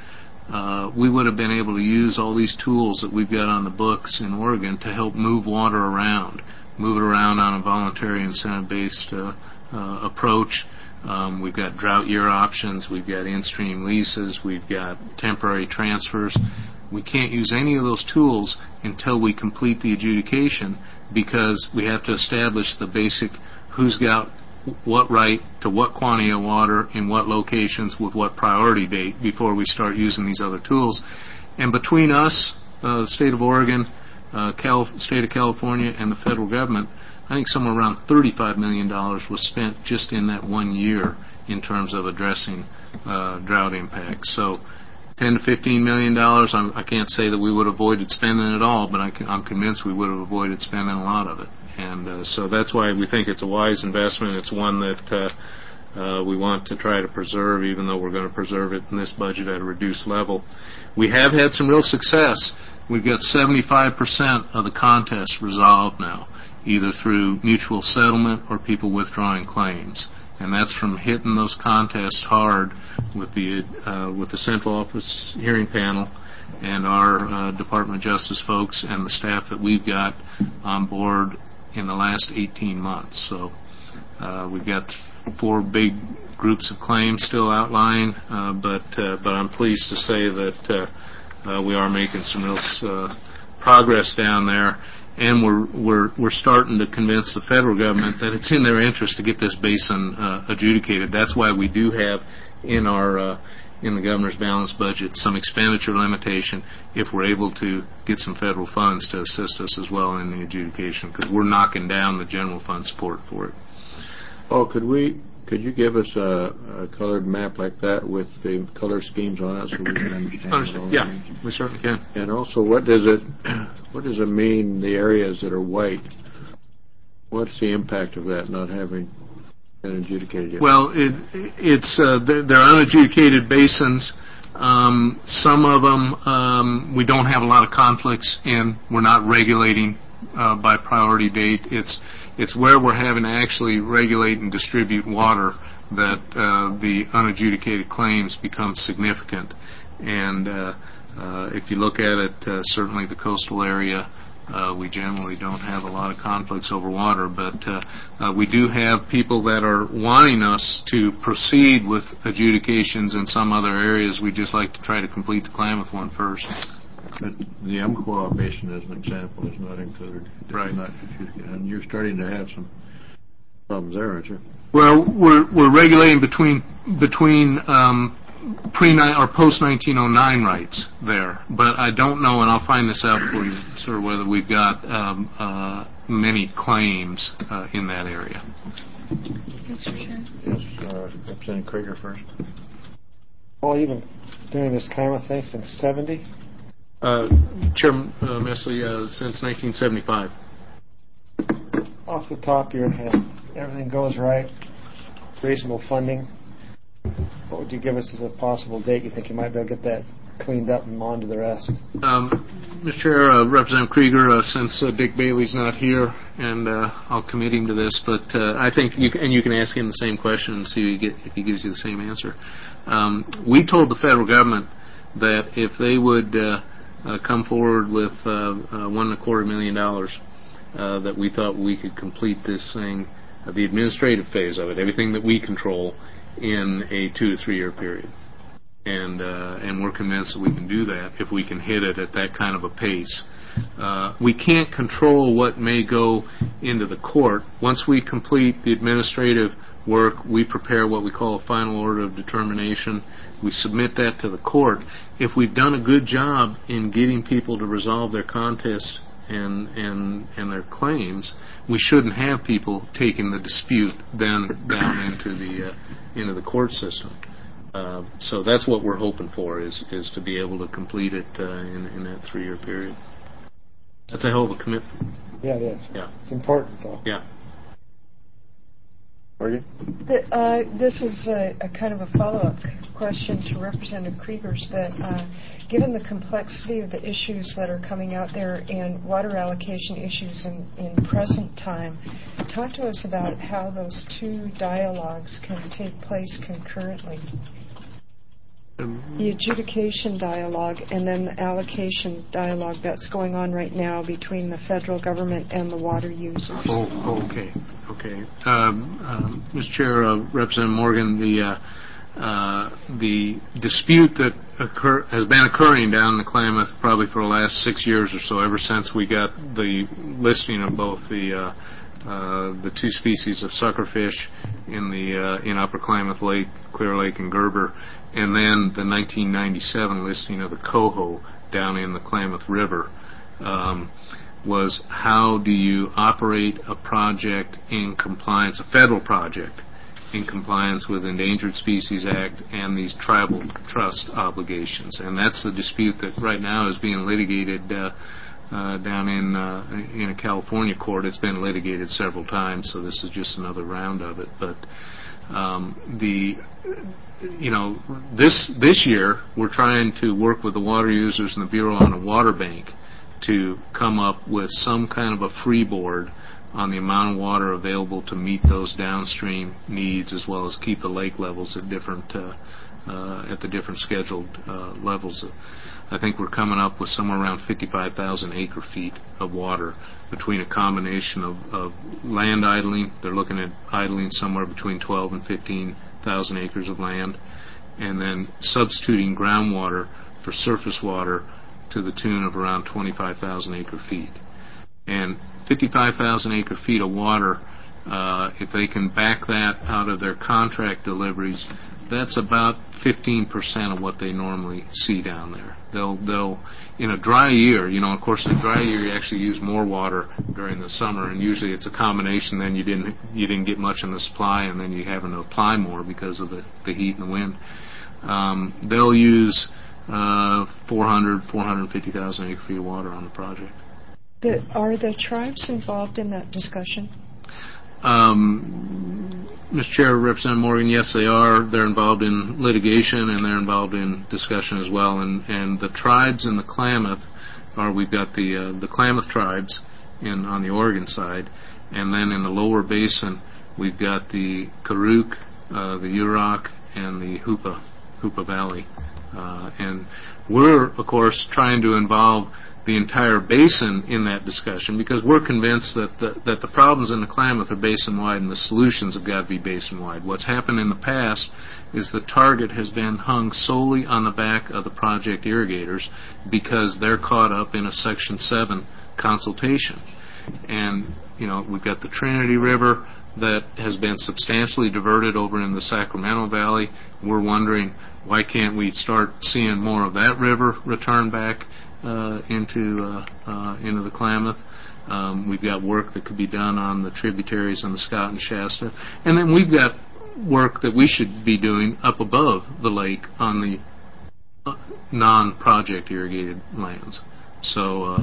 uh, we would have been able to use all these tools that we've got on the books in Oregon to help move water around, move it around on a voluntary incentive-based uh, uh, approach. Um, we've got drought year options, we've got in-stream leases, we've got temporary transfers. We can't use any of those tools until we complete the adjudication, because we have to establish the basic who's got what right to what quantity of water in what locations with what priority date before we start using these other tools. And between us, uh, the state of Oregon, uh, Cal- state of California, and the federal government, I think somewhere around thirty-five million dollars was spent just in that one year in terms of addressing uh, drought impacts. So ten to fifteen million dollars, I'm, I can't say that we would have avoided spending it all, but I can, I'm convinced we would have avoided spending a lot of it. And uh, so that's why we think it's a wise investment. It's one that uh, uh, we want to try to preserve, even though we're going to preserve it in this budget at a reduced level. We have had some real success. We've got seventy-five percent of the contests resolved now, either through mutual settlement or people withdrawing claims. And that's from hitting those contests hard with the uh, with the central office hearing panel and our uh, Department of Justice folks and the staff that we've got on board in the last eighteen months. So uh, we've got four big groups of claims still outlying, uh, but uh, but I'm pleased to say that uh, uh, we are making some real uh, progress down there. And we're we're we're starting to convince the federal government that it's in their interest to get this basin uh, adjudicated. That's why we do have in our uh, in the governor's balanced budget some expenditure limitation if we're able to get some federal funds to assist us as well in the adjudication, because we're knocking down the general fund support for it. Oh, could we? Could you give us a, a colored map like that with the color schemes on it so we can understand? Understand. Yeah, means? We certainly can. And also, what does it what does it mean, the areas that are white? What's the impact of that not having been adjudicated yet? Well, it, it's uh, they're, they're unadjudicated basins. Um, some of them um, we don't have a lot of conflicts in. We're not regulating uh, by priority date. It's It's where we're having to actually regulate and distribute water that uh, the unadjudicated claims become significant. And uh, uh, if you look at it, uh, certainly the coastal area, uh, we generally don't have a lot of conflicts over water, but uh, uh, we do have people that are wanting us to proceed with adjudications in some other areas. We just like to try to complete the Klamath one first. But the Umpqua Basin, as an example, is not included. It's right. Not, and you're starting to have some problems there, aren't you? Well, we're we're regulating between between um, pre or post nineteen oh nine rights there, but I don't know, and I'll find this out for you, sir, whether we've got um, uh, many claims uh, in that area. Mister Chair. Yes, uh, Representative Krieger first. Well, you've been doing this Klamath thing since seventy? Uh, Chairman uh, Messley, uh, since nineteen seventy-five. Off the top of your head, everything goes right, reasonable funding. What would you give us as a possible date you think you might be able to get that cleaned up and on to the rest? Um, Mister Chair, uh, Representative Krieger, uh, since uh, Dick Bailey's not here, and uh, I'll commit him to this, but uh, I think, you can, and you can ask him the same question and see if he, get, if he gives you the same answer. Um, we told the federal government that if they would uh, Uh, come forward with uh, uh, one and a quarter million dollars, uh, that we thought we could complete this thing, uh, the administrative phase of it, everything that we control, in a two to three year period. And uh, and we're convinced that we can do that if we can hit it at that kind of a pace. Uh, we can't control what may go into the court. Once we complete the administrative work, we prepare what we call a final order of determination. We submit that to the court. If we've done a good job in getting people to resolve their contests and and and their claims, we shouldn't have people taking the dispute then down into the uh, into the court system. Uh, so that's what we're hoping for, is is to be able to complete it uh, in in that three year period. That's a hell of a commitment. Yeah, it is. Yeah. It's important, though. Yeah. Are The, uh, this is a, a kind of a follow-up question to Representative Krieger's, that uh, given the complexity of the issues that are coming out there and water allocation issues in, in present time, talk to us about how those two dialogues can take place concurrently. the adjudication dialogue and then the allocation dialogue that's going on right now between the federal government and the water users. Oh, oh okay, okay. Um, um, Mister Chair, uh, Representative Morgan, the uh, uh, the dispute that occur has been occurring down in the Klamath probably for the last six years or so, ever since we got the listing of both the uh, uh, the two species of suckerfish in the uh, in Upper Klamath Lake, Clear Lake, and Gerber, and then the nineteen ninety-seven listing of the coho down in the Klamath River. Um, was how do you operate a project in compliance, a federal project, in compliance with Endangered Species Act and these tribal trust obligations. And that's the dispute that right now is being litigated uh, uh, down in uh, in a California court. It's been litigated several times, so this is just another round of it. But um, the you know this this year we're trying to work with the water users and the Bureau on a water bank to come up with some kind of a freeboard on the amount of water available to meet those downstream needs, as well as keep the lake levels at different uh, uh, at the different scheduled uh, levels. I think we're coming up with somewhere around fifty-five thousand acre feet of water between a combination of, of land idling. They're looking at idling somewhere between twelve and fifteen thousand acres of land, and then substituting groundwater for surface water to the tune of around twenty-five thousand acre feet. And fifty-five thousand acre feet of water, uh, if they can back that out of their contract deliveries, that's about fifteen percent of what they normally see down there. They'll, they'll, in a dry year, you know, of course, in a dry year you actually use more water during the summer, and usually it's a combination. Then you didn't, you didn't get much in the supply, and then you're having to apply more because of the, the heat and the wind. Um, they'll use Uh, four hundred, four hundred fifty thousand acre feet of water on the project. The, are the tribes involved in that discussion? Um, Mister Chair, Representative Morgan, yes, they are. They're involved in litigation and they're involved in discussion as well. And, and the tribes in the Klamath are, we've got the uh, the Klamath tribes in on the Oregon side, and then in the lower basin we've got the Karuk, uh, the Yurok, and the Hoopa Hoopa Valley. Uh, and we're, of course, trying to involve the entire basin in that discussion because we're convinced that the, that the problems in the Klamath are basin-wide and the solutions have got to be basin-wide. What's happened in the past is the target has been hung solely on the back of the project irrigators because they're caught up in a Section seven consultation. And, you know, we've got the Trinity River that has been substantially diverted over in the Sacramento Valley. We're wondering, why can't we start seeing more of that river return back uh, into uh, uh, into the Klamath? Um, we've got work that could be done on the tributaries on the Scott and Shasta. And then we've got work that we should be doing up above the lake on the uh, non-project irrigated lands. So, uh,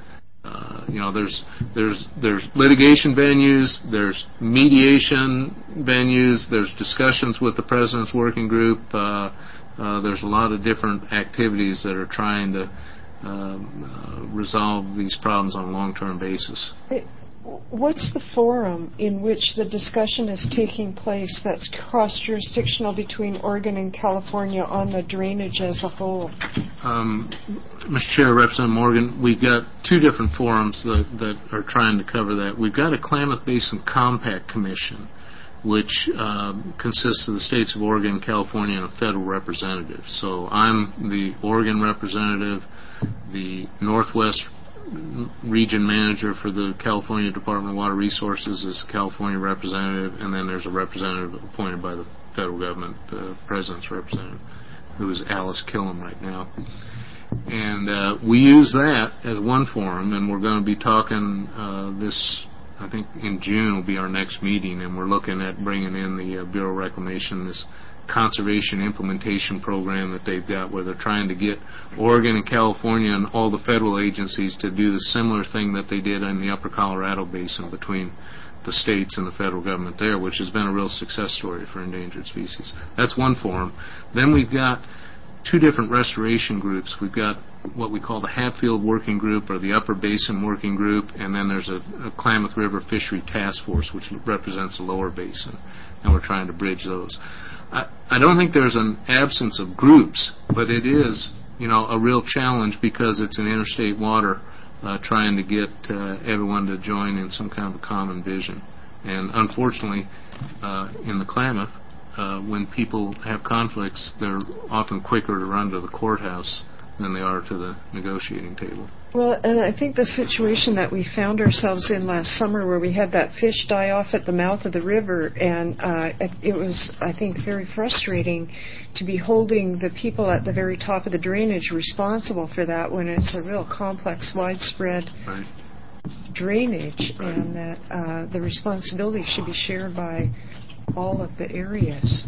Uh, you know, there's there's there's litigation venues, there's mediation venues, there's discussions with the President's Working Group. Uh, uh, there's a lot of different activities that are trying to uh, uh, resolve these problems on a long-term basis. It, what's the forum in which the discussion is taking place that's cross-jurisdictional between Oregon and California on the drainage as a whole? Um, Mister Chair, Representative Morgan, we've got two different forums that, that are trying to cover that. We've got a Klamath Basin Compact Commission, which um, consists of the states of Oregon and California and a federal representative. So I'm the Oregon representative, the Northwest region manager for the California Department of Water Resources is a California representative, and then there's a representative appointed by the federal government, the President's representative, who is Alice Killam right now. And uh, we use that as one forum, and we're going to be talking uh, this, I think in June will be our next meeting, and we're looking at bringing in the uh, Bureau of Reclamation, this conservation implementation program that they've got where they're trying to get Oregon and California and all the federal agencies to do the similar thing that they did in the Upper Colorado Basin between the states and the federal government there, which has been a real success story for endangered species. That's one forum. Then we've got two different restoration groups. We've got what we call the Hatfield Working Group or the Upper Basin Working Group, and then there's a, a Klamath River Fishery Task Force, which represents the Lower Basin, and we're trying to bridge those. I, I don't think there's an absence of groups, but it is, you know, a real challenge because it's an interstate water, uh, trying to get uh, everyone to join in some kind of a common vision. And unfortunately, uh, in the Klamath, uh, when people have conflicts, they're often quicker to run to the courthouse than they are to the negotiating table. Well, and I think the situation that we found ourselves in last summer where we had that fish die off at the mouth of the river, and uh, it was, I think, very frustrating to be holding the people at the very top of the drainage responsible for that when it's a real complex, widespread right. drainage, right. and that uh, the responsibility should be shared by all of the areas.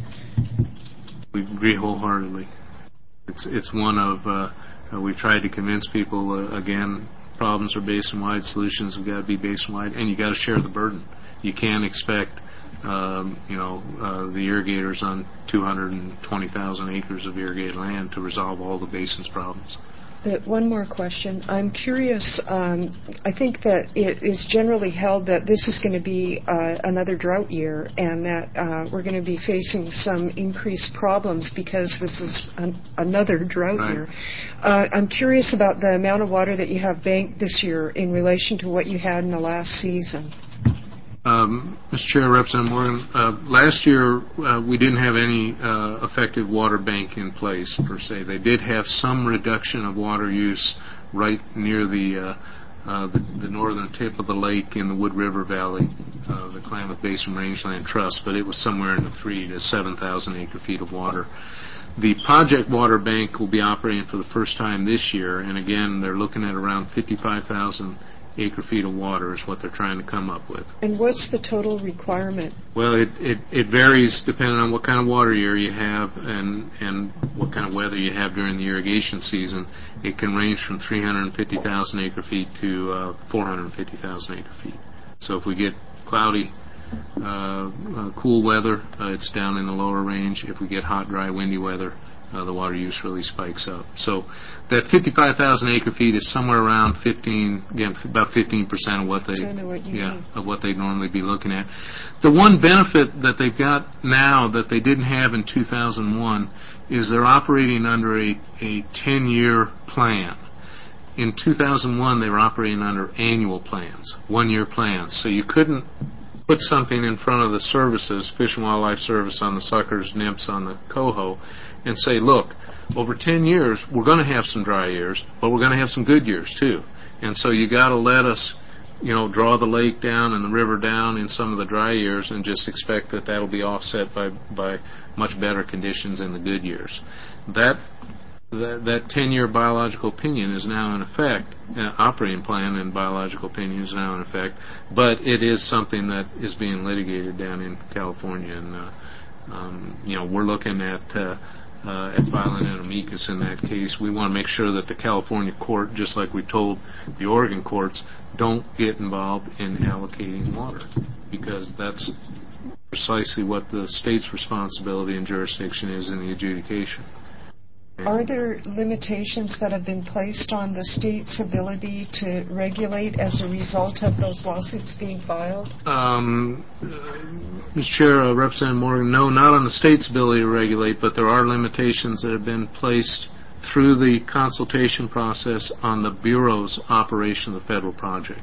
We agree wholeheartedly. It's it's one of, uh, uh, we've tried to convince people, uh, again, problems are basin-wide, solutions have got to be basin-wide, and you got to share the burden. You can't expect, um, you know, uh, the irrigators on two hundred twenty thousand acres of irrigated land to resolve all the basin's problems. Uh, one more question. I'm curious, um, I think that it is generally held that this is going to be uh, another drought year and that uh, we're going to be facing some increased problems because this is an, another drought right. year. Uh, I'm curious about the amount of water that you have banked this year in relation to what you had in the last season. Um, Mister Chair, Representative Morgan, uh, last year uh, we didn't have any uh, effective water bank in place per se. They did have some reduction of water use right near the uh, uh, the, the northern tip of the lake in the Wood River Valley, uh, the Klamath Basin Rangeland Trust, but it was somewhere in the three to seven thousand acre feet of water. The project water bank will be operating for the first time this year, and again they're looking at around fifty-five thousand acre feet of water is what they're trying to come up with. And what's the total requirement? Well, it, it, it varies depending on what kind of water year you have and and what kind of weather you have during the irrigation season. It can range from three hundred fifty thousand acre feet to uh, four hundred fifty thousand acre feet. So if we get cloudy, uh, uh, cool weather, uh, it's down in the lower range. If we get hot, dry, windy weather, Uh, the water use really spikes up. So that fifty-five thousand acre feet is somewhere around fifteen, again, about fifteen percent of what they, what yeah, of what they'd normally be looking at. The one benefit that they've got now that they didn't have in two thousand one is they're operating under a, a ten-year plan. In two thousand one, they were operating under annual plans, one-year plans. So you couldn't put something in front of the services, Fish and Wildlife Service on the suckers, nymphs on the coho, and say, look, over ten years, we're going to have some dry years, but we're going to have some good years, too. And so you got to let us, you know, draw the lake down and the river down in some of the dry years and just expect that that'll be offset by, by much better conditions in the good years. That that, that ten-year biological opinion is now in effect, uh, operating plan and biological opinion is now in effect, but it is something that is being litigated down in California, and, uh, um, you know, we're looking at uh, Uh, at filing an amicus in that case. We want to make sure that the California court, just like we told the Oregon courts, don't get involved in allocating water, because that's precisely what the state's responsibility and jurisdiction is in the adjudication. Are there limitations that have been placed on the state's ability to regulate as a result of those lawsuits being filed? Um, uh, Mister Chair, uh, Representative Morgan, no, not on the state's ability to regulate, but there are limitations that have been placed through the consultation process on the Bureau's operation of the federal project.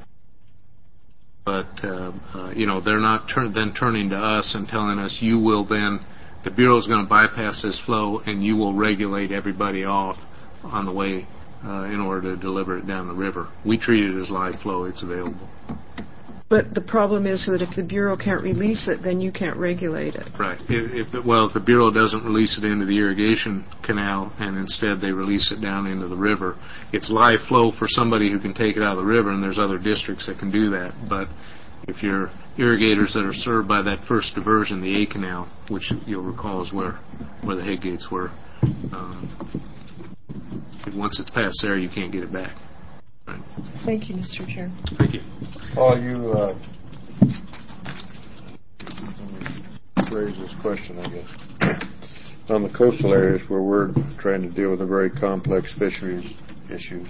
But, uh, uh, you know, they're not tur- then turning to us and telling us, you will then, the Bureau is going to bypass this flow and you will regulate everybody off on the way uh, in order to deliver it down the river. We treat it as live flow. It's available. But the problem is that if the Bureau can't release it, then you can't regulate it. Right. If, if well, if the Bureau doesn't release it into the irrigation canal and instead they release it down into the river, it's live flow for somebody who can take it out of the river, and there's other districts that can do that. But if you're irrigators that are served by that first diversion, the A Canal, which you'll recall is where, where the head gates were, um, once it's past there, you can't get it back. Right. Thank you, Mister Chair. Thank you. Paul, you uh, let me phrase this question, I guess. on the coastal areas where we're trying to deal with the very complex fisheries issues.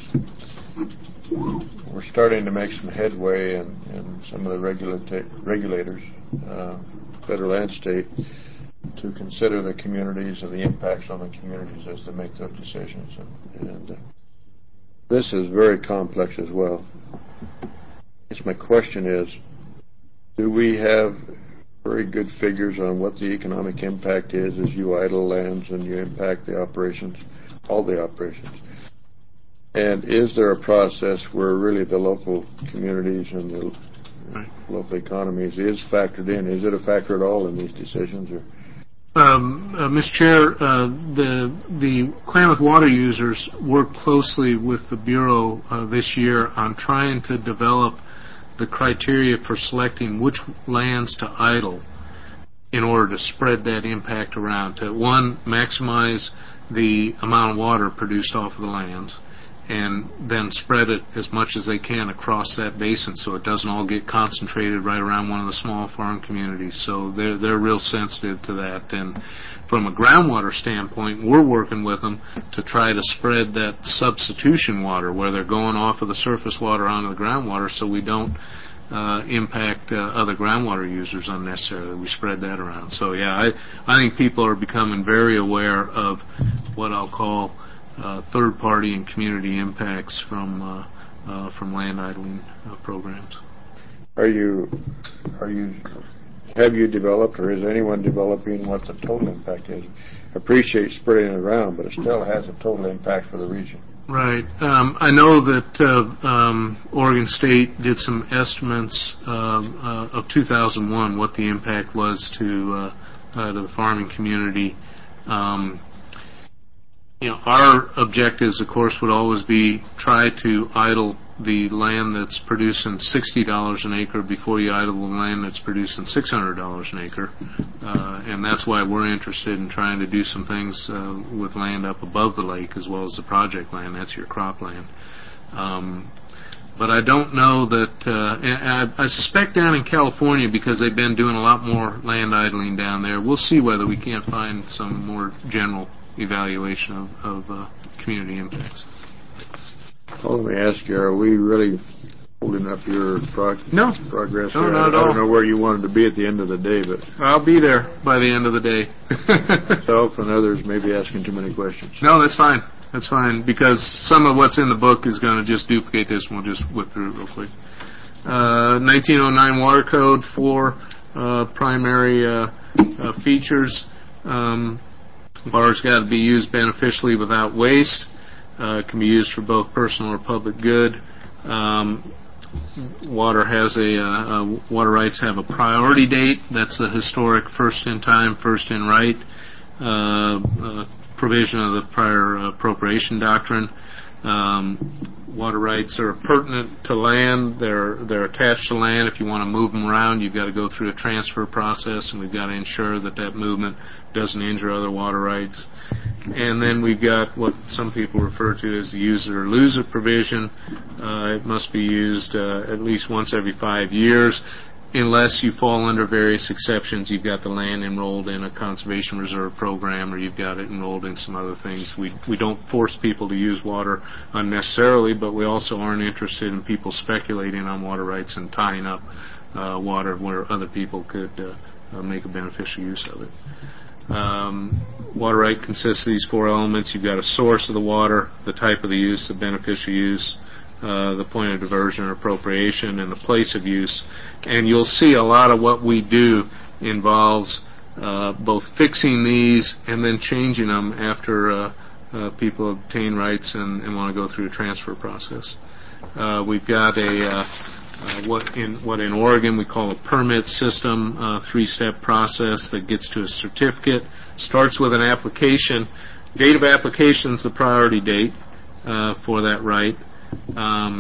We're starting to make some headway in, in some of the regulata- regulators, uh, federal and state, to consider the communities and the impacts on the communities as they make those decisions. And, and uh, this is very complex as well. I guess my question is, do we have very good figures on what the economic impact is as you idle lands and you impact the operations, all the operations? And is there a process where really the local communities and the right. local economies is factored in? Is it a factor at all in these decisions? Or? Um, uh, Mister Chair, uh, the the Klamath water users worked closely with the Bureau uh, this year on trying to develop the criteria for selecting which lands to idle in order to spread that impact around, to, one, maximize the amount of water produced off of the lands, and then spread it as much as they can across that basin so it doesn't all get concentrated right around one of the small farm communities. So they're, they're real sensitive to that. And from a groundwater standpoint, we're working with them to try to spread that substitution water where they're going off of the surface water onto the groundwater so we don't uh, impact uh, other groundwater users unnecessarily. We spread that around. So, yeah, I, I think people are becoming very aware of what I'll call Uh, third-party and community impacts from uh, uh, from land idling uh, programs. Are you, are you, have you developed, or is anyone developing what the total impact is? Appreciate spreading it around, but it still has a total impact for the region. Right. Um, I know that uh, um, Oregon State did some estimates uh, uh, of two thousand one, what the impact was to uh, uh, to the farming community. Um, You know, our objectives, of course, would always be try to idle the land that's producing sixty dollars an acre before you idle the land that's producing six hundred dollars an acre. Uh, and that's why we're interested in trying to do some things uh, with land up above the lake as well as the project land. That's your cropland. Um, but I don't know that, uh, and I, I suspect down in California, because they've been doing a lot more land idling down there, we'll see whether we can't find some more general evaluation of, of uh, community impacts. Well, let me ask you, are we really holding up your prog- no. progress no, here? Not I, at I all. don't know where you wanted to be at the end of the day, but I'll be there by the end of the day. Myself and others may be asking too many questions. No, that's fine. That's fine, because some of what's in the book is going to just duplicate this, and we'll just whip through it real quick. Uh, nineteen oh nine Water Code, four uh, primary uh, uh, features. Um, Water's got to be used beneficially without waste. Uh, it can be used for both personal or public good. Um, water has a uh, uh, water rights have a priority date. That's the historic first in time, first in right uh, uh, provision of the prior appropriation doctrine. Um, water rights are pertinent to land. They're they're attached to land. If you want to move them around, you've got to go through a transfer process, and we've got to ensure that that movement doesn't injure other water rights. And then we've got what some people refer to as the use it or lose it provision. Uh, it must be used uh, at least once every five years. Unless you fall under various exceptions, you've got the land enrolled in a conservation reserve program, or you've got it enrolled in some other things. We we don't force people to use water unnecessarily, but we also aren't interested in people speculating on water rights and tying up uh, water where other people could uh, uh, make a beneficial use of it. Um, water right consists of these four elements. You've got a source of the water, the type of the use, the beneficial use, Uh, the point of diversion or appropriation, and the place of use. And you'll see a lot of what we do involves uh, both fixing these and then changing them after uh, uh, people obtain rights and, and want to go through a transfer process. Uh, we've got a uh, uh, what in what in Oregon we call a permit system, uh, three-step process that gets to a certificate. Starts with an application. Date of application is the priority date uh, for that right. Um,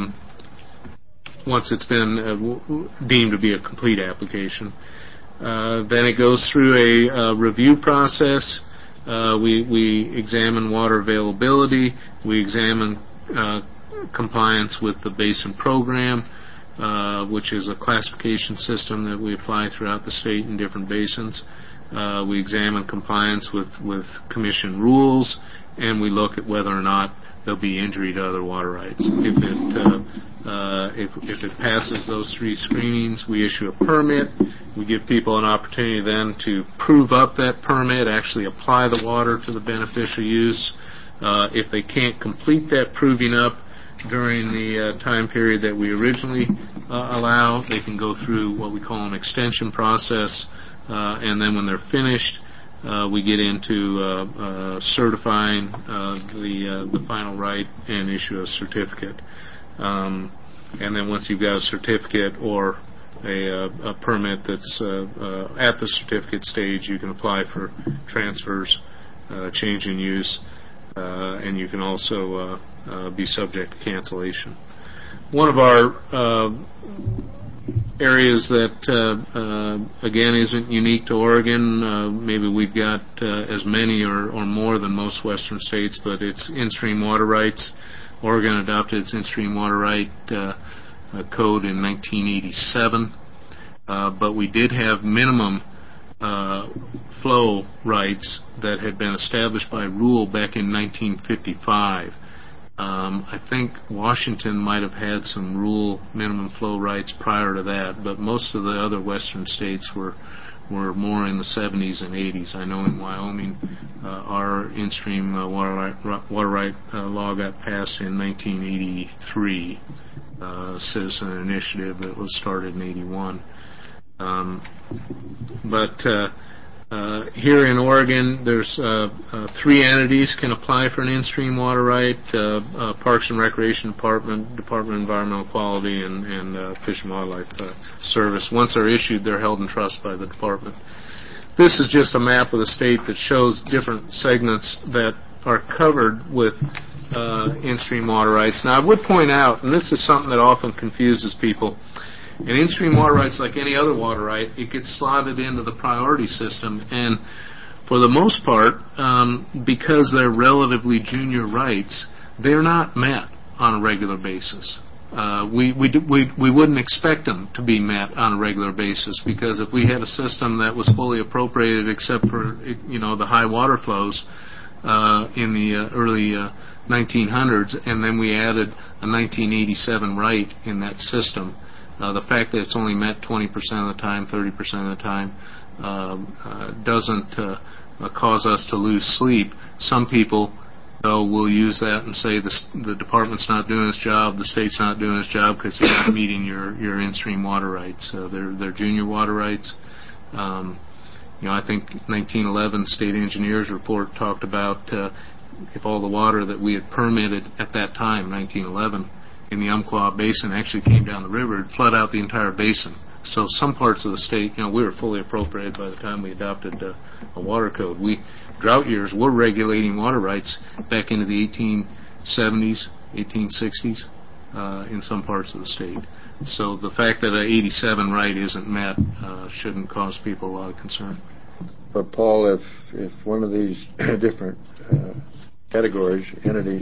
once it's been uh, w- deemed to be a complete application. Uh, then it goes through a uh, review process. Uh, we, we examine water availability. We examine uh, compliance with the basin program, uh, which is a classification system that we apply throughout the state in different basins. Uh, we examine compliance with, with Commission rules, and we look at whether or not there'll be injury to other water rights. If it uh, uh, if, if it passes those three screenings, we issue a permit. We give people an opportunity then to prove up that permit, actually apply the water to the beneficial use. Uh, if they can't complete that proving up during the uh, time period that we originally uh, allow, they can go through what we call an extension process, uh, and then when they're finished, uh, we get into uh, uh, certifying uh, the uh, the final right and issue a certificate. Um, and then once you've got a certificate or a, a permit that's uh, uh, at the certificate stage, you can apply for transfers, uh, change in use, uh, and you can also uh, uh, be subject to cancellation. One of our uh, areas that, uh, uh, again, isn't unique to Oregon, uh, maybe we've got uh, as many or, or more than most western states, but it's in-stream water rights. Oregon adopted its in-stream water right uh, uh, code in nineteen eighty-seven, uh, but we did have minimum uh, flow rights that had been established by rule back in nineteen fifty-five. Um, I think Washington might have had some rule minimum flow rights prior to that, but most of the other western states were were more in the seventies and eighties. I know in Wyoming, uh, our in-stream uh, water right, water right uh, law got passed in nineteen eighty-three, uh, citizen initiative that was started in eighty-one. Um, but uh, uh, here in Oregon, there's uh, uh, three entities can apply for an in-stream water right: uh, uh, Parks and Recreation Department, Department of Environmental Quality, and, and uh, Fish and Wildlife uh, Service. Once they're issued, they're held in trust by the department. This is just a map of the state that shows different segments that are covered with uh, in-stream water rights. Now, I would point out, and this is something that often confuses people, and in-stream water rights, like any other water right, it gets slotted into the priority system, and for the most part, um, because they're relatively junior rights, they're not met on a regular basis. Uh, we, we, we, we wouldn't expect them to be met on a regular basis, because if we had a system that was fully appropriated except for, you know, the high water flows uh, in the uh, early uh, nineteen hundreds, and then we added a nineteen eighty-seven right in that system, Uh, the fact that it's only met twenty percent of the time, thirty percent of the time, um, uh, doesn't uh, uh, cause us to lose sleep. Some people, though, will use that and say the, the department's not doing its job, the state's not doing its job because you're not meeting your, your in-stream water rights. Uh, they're, they're junior water rights. Um, you know, I think nineteen eleven State Engineers report talked about uh, if all the water that we had permitted at that time, nineteen eleven, in the Umpqua Basin actually came down the river, it flood out the entire basin. So some parts of the state, you know, we were fully appropriated by the time we adopted uh, a water code. We, drought years, we're regulating water rights back into the eighteen seventies, eighteen sixties uh, in some parts of the state. So the fact that an eighty-seven right isn't met uh, shouldn't cause people a lot of concern. But Paul, if, if one of these different uh, categories, entities,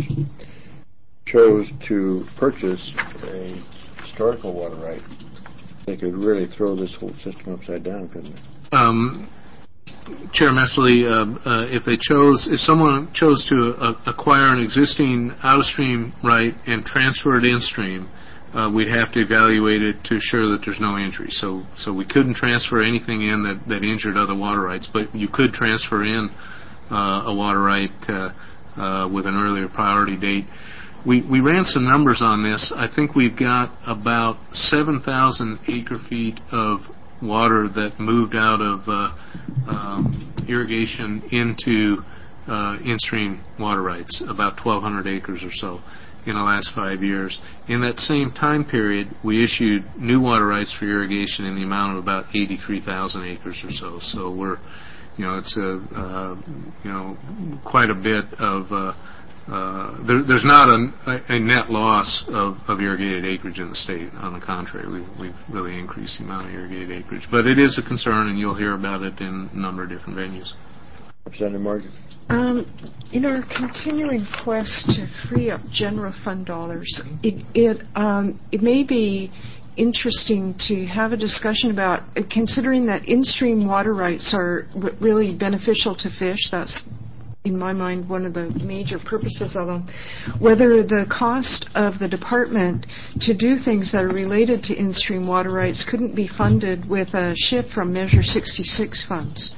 chose to purchase a historical water right, they could really throw this whole system upside down, couldn't they? Um, Chair Messerly, uh, uh, if they chose, if someone chose to uh, acquire an existing out-of-stream right and transfer it in-stream, uh, we'd have to evaluate it to ensure that there's no injury. So, so we couldn't transfer anything in that, that injured other water rights, but you could transfer in uh, a water right uh, uh, with an earlier priority date. We, we ran some numbers on this. I think we've got about seven thousand acre feet of water that moved out of uh, um, irrigation into uh, in-stream water rights, about twelve hundred acres or so in the last five years. In that same time period, we issued new water rights for irrigation in the amount of about eighty-three thousand acres or so. So we're, you know, it's a, uh, you know, quite a bit of uh, Uh, there, there's not a, a net loss of, of irrigated acreage in the state. On the contrary, we, we've really increased the amount of irrigated acreage. But it is a concern, and you'll hear about it in a number of different venues. Representative Morgan. Um, in our continuing quest to free up general fund dollars, it, it, um, it may be interesting to have a discussion about, uh, considering that in-stream water rights are r- really beneficial to fish. That's, in my mind, one of the major purposes of them. Whether the cost of the department to do things that are related to in-stream water rights couldn't be funded with a shift from Measure sixty-six funds.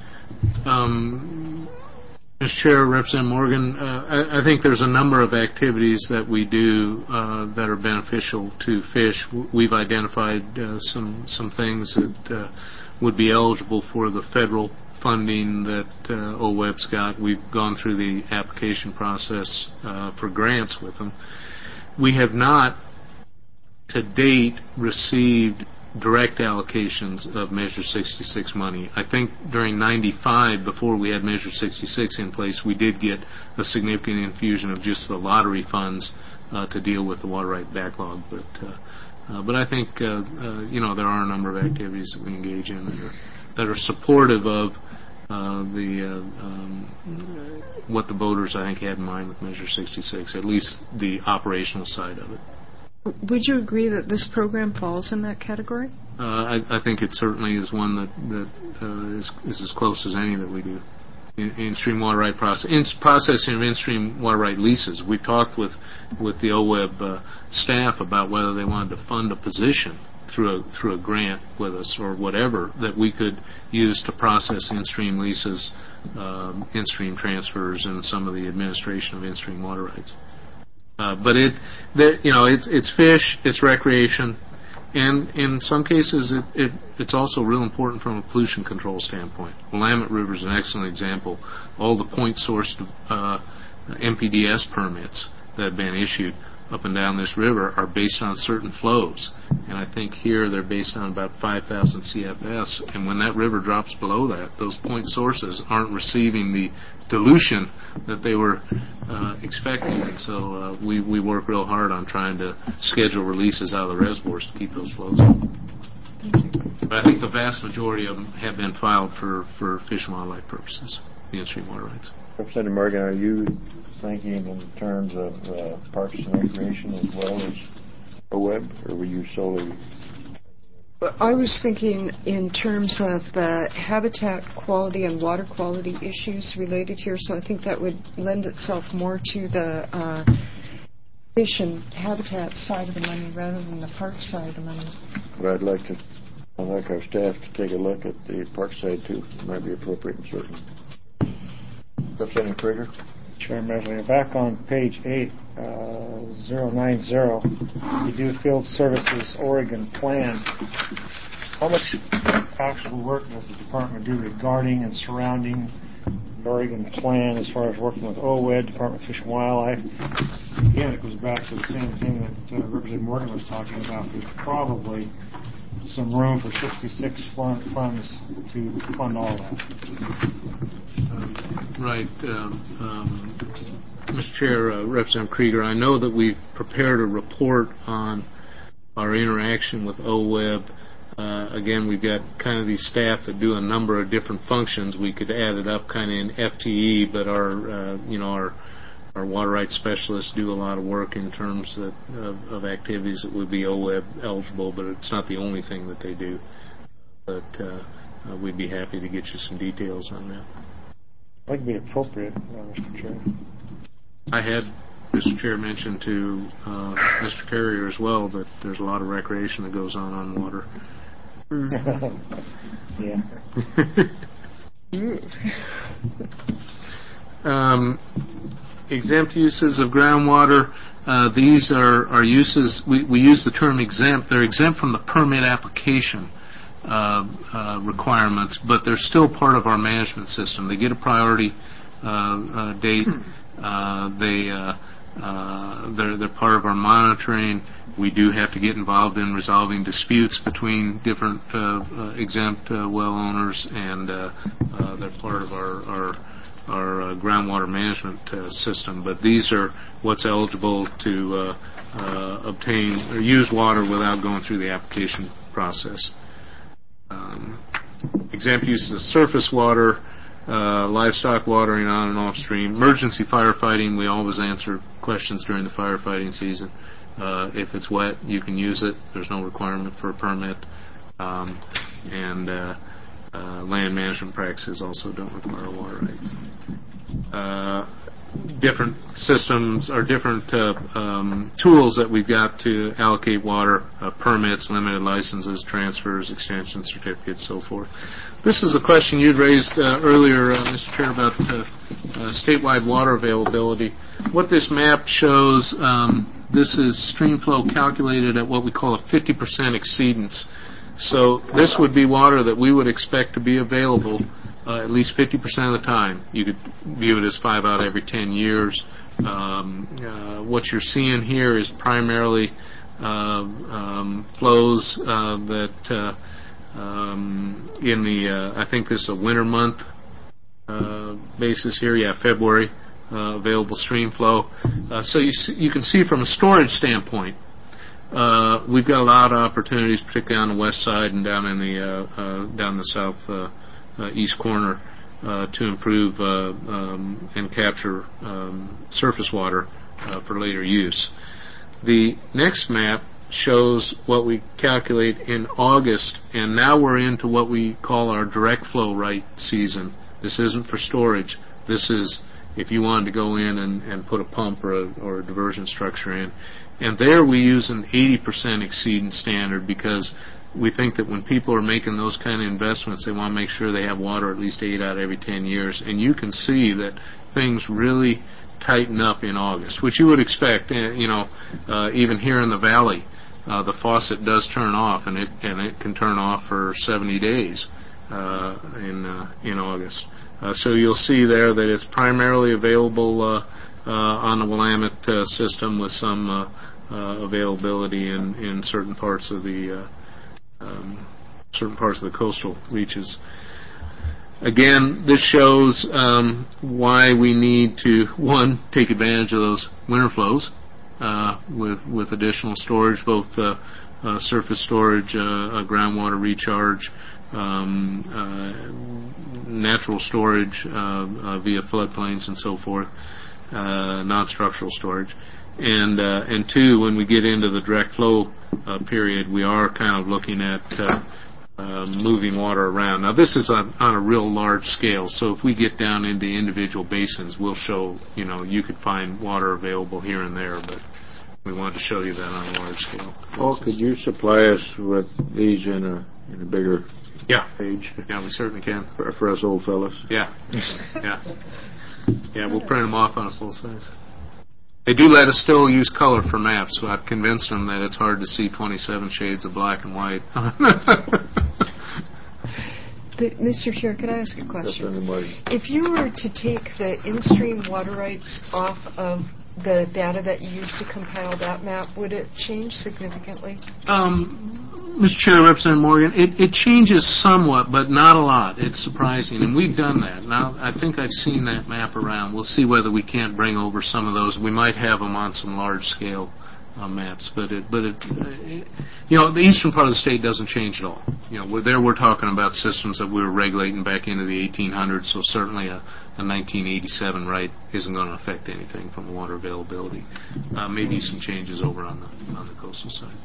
Um, Mister Chair, Representative Morgan, uh, I, I think there's a number of activities that we do uh, that are beneficial to fish. We've identified uh, some some things that uh, would be eligible for the federal funding that uh, O W E B's got. We've gone through the application process uh, for grants with them. We have not, to date, received direct allocations of Measure sixty-six money. I think during ninety-five, before we had Measure sixty-six in place, we did get a significant infusion of just the lottery funds uh, to deal with the water right backlog. But uh, uh, but I think uh, uh, you know there are a number of activities that we engage in that are, that are supportive of uh, the uh, um, what the voters I think had in mind with Measure sixty-six, at least the operational side of it. Would you agree that this program falls in that category? Uh, I, I think it certainly is one that, that uh, is, is as close as any that we do. In, in-stream water right process, in processing of in-stream water right leases. We talked with with the O W E B uh, staff about whether they wanted to fund a position through a, through a grant with us or whatever that we could use to process in-stream leases, um, in-stream transfers, and some of the administration of in-stream water rights. Uh, but it, the, you know, it's it's fish, it's recreation, and in some cases it, it it's also real important from a pollution control standpoint. Willamette River is an excellent example. All the point-sourced uh, M P D S permits that have been issued up and down this river are based on certain flows, and I think here they're based on about five thousand C F S. And when that river drops below that, those point sources aren't receiving the dilution that they were uh, expecting, and so uh, we we work real hard on trying to schedule releases out of the reservoirs to keep those flows up. But I think the vast majority of them have been filed for for fish and wildlife purposes, the in-stream water rights. Representative Morgan, are you thinking in terms of uh, parks and recreation as well as O W E B, or were you solely? I was thinking in terms of the habitat quality and water quality issues related here, so I think that would lend itself more to the uh, fish and habitat side of the money rather than the park side of the money. But I'd like to, I'd like our staff to take a look at the park side too. It might be appropriate in certain. Representative Krieger. Chair Mesley, back on page eight, uh, zero nine zero, you do Field Services Oregon Plan. How much actual work does the department do regarding and surrounding the Oregon Plan as far as working with O W E B, Department of Fish and Wildlife? Again, it goes back to the same thing that uh, Representative Morgan was talking about. There's probably some room for sixty-six fund funds to fund all that. Right. Um, um, Mister Chair, uh, Representative Krieger, I know that we've prepared a report on our interaction with O W E B. Uh, again, we've got kind of these staff that do a number of different functions. We could add it up kind of in F T E, but our, uh, you know, our our water rights specialists do a lot of work in terms of, of, of activities that would be O W E B eligible, but it's not the only thing that they do. But uh, uh, we'd be happy to get you some details on that. I think it'd be appropriate, uh, Mister Chair. I had Mister Chair mentioned to uh, Mister Carrier as well that there's a lot of recreation that goes on on water. Yeah. um, exempt uses of groundwater. Uh, these are, are uses, we, we use the term exempt. They're exempt from the permit application Uh, uh, requirements, but they're still part of our management system. They get a priority uh, uh, date. Uh, they uh, uh, they're they're part of our monitoring. We do have to get involved in resolving disputes between different uh, uh, exempt uh, well owners, and uh, uh, they're part of our our, our uh, groundwater management uh, system. But these are what's eligible to uh, uh, obtain or use water without going through the application process. Um, exempt uses of surface water, uh, livestock watering on and off stream. Emergency firefighting, we always answer questions during the firefighting season. Uh, if it's wet, you can use it. There's no requirement for a permit. Um, and uh, uh, land management practices also don't require a water right. Uh, different systems or different uh, um, tools that we've got to allocate water, uh, permits, limited licenses, transfers, extension certificates, so forth. This is a question you'd raised uh, earlier, uh, Mister Chair, about uh, uh, statewide water availability. What this map shows, um, this is stream flow calculated at what we call a fifty percent exceedance. So this would be water that we would expect to be available Uh, at least fifty percent of the time. You could view it as five out every ten years. Um, uh, what you're seeing here is primarily uh, um, flows uh, that uh, um, in the, uh, I think this is a winter month uh, basis here, yeah, February, uh, available stream flow. Uh, so you, see, you can see from a storage standpoint, uh, we've got a lot of opportunities, particularly on the west side and down in the, uh, uh, down the south uh, Uh, east corner uh, to improve uh, um, and capture um, surface water uh, for later use. The next map shows what we calculate in August, and now we're into what we call our direct flow right season. This isn't for storage. This is if you wanted to go in and, and put a pump or a, or a diversion structure in. And there we use an eighty percent exceedance standard because we think that when people are making those kind of investments, they want to make sure they have water at least eight out every ten years. And you can see that things really tighten up in August, which you would expect. You know, uh, even here in the valley, uh, the faucet does turn off, and it and it can turn off for seventy days uh, in uh, in August. Uh, so you'll see there that it's primarily available uh, uh, on the Willamette uh, system with some uh, uh, availability in in certain parts of the. Uh, Um, certain parts of the coastal reaches. Again, this shows um, why we need to, one, take advantage of those winter flows uh, with with additional storage, both uh, uh, surface storage, uh, uh, groundwater recharge, um, uh, natural storage uh, uh, via floodplains and so forth, uh, non-structural storage. And uh, and two, when we get into the direct flow uh, period, we are kind of looking at uh, uh, moving water around. Now, this is on, on a real large scale, so if we get down into individual basins, we'll show, you know, you could find water available here and there, but we wanted to show you that on a large scale. Paul, could you supply us with these in a in a bigger yeah. page? Yeah, we certainly can. For, for us old fellas? Yeah. Yeah. Yeah, we'll print them off on a full size. They do let us still use color for maps, so I've convinced them that it's hard to see twenty-seven shades of black and white. But, Mister Chair, could I ask a question? If you were to take the in-stream water rights off of the data that you used to compile that map, would it change significantly? Um, Mister Chair, Representative Morgan, it, it changes somewhat, but not a lot. It's surprising, and we've done that. Now, I think I've seen that map around. We'll see whether we can't bring over some of those. We might have them on some large-scale uh, maps, but it, but it, it, you know, the eastern part of the state doesn't change at all. You know, we're there we're talking about systems that we were regulating back into the eighteen hundreds, so certainly a, a nineteen eighty-seven right isn't going to affect anything from water availability. Uh, maybe some changes over on the on the coastal side.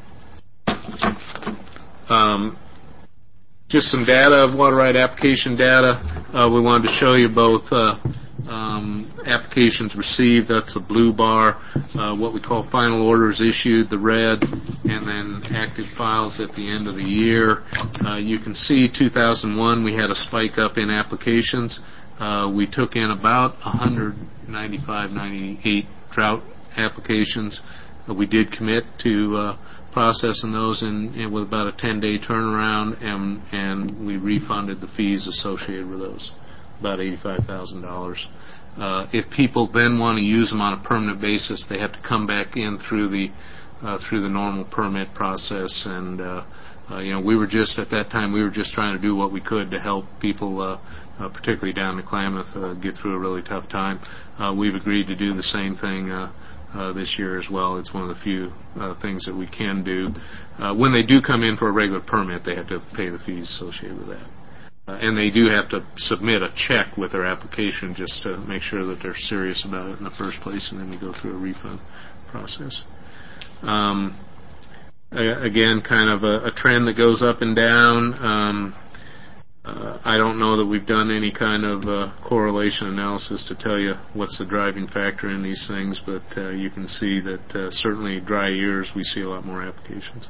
Um, just some data of water right application data. Uh, we wanted to show you both uh, um, applications received, that's the blue bar, uh, what we call final orders issued, the red, and then active files at the end of the year. Uh, you can see two thousand one we had a spike up in applications. Uh, we took in about one ninety-five, ninety-eight drought applications. Uh, we did commit to uh, processing those in, in with about a ten-day turnaround, and and we refunded the fees associated with those, about eighty-five thousand dollars. Uh, if people then want to use them on a permanent basis, they have to come back in through the uh, through the normal permit process. And uh, uh, you know, we were just at that time we were just trying to do what we could to help people, uh, uh, particularly down in Klamath, uh, get through a really tough time. Uh, we've agreed to do the same thing Uh, Uh, this year as well. It's one of the few uh, things that we can do. Uh, when they do come in for a regular permit, they have to pay the fees associated with that. uh, and they do have to submit a check with their application just to make sure that they're serious about it in the first place, and then we go through a refund process. Um, again, kind of a, a trend that goes up and down. Um, uh, I don't know that we've done any kind of uh, correlation analysis to tell you what's the driving factor in these things, but uh, you can see that uh, certainly dry years we see a lot more applications.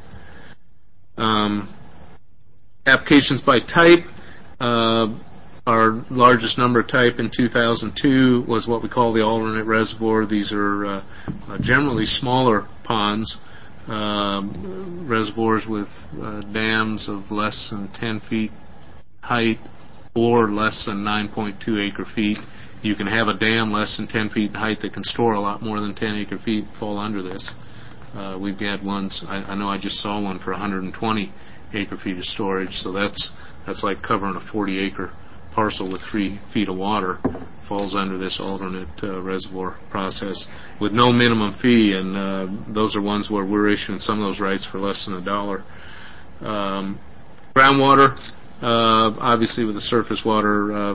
Um, applications by type. Uh, our largest number type in two thousand two was what we call the alternate reservoir. These are uh, uh, generally smaller ponds, uh, reservoirs with uh, dams of less than ten feet height or less than nine point two acre feet. You can have a dam less than ten feet in height that can store a lot more than ten acre feet fall under this. Uh, we've had ones, I, I know I just saw one for one hundred twenty acre feet of storage, so that's that's like covering a forty acre parcel with three feet of water. Falls under this alternate uh, reservoir process with no minimum fee, and uh, those are ones where we're issuing some of those rights for less than a dollar. Um, groundwater, uh, obviously with the surface water uh,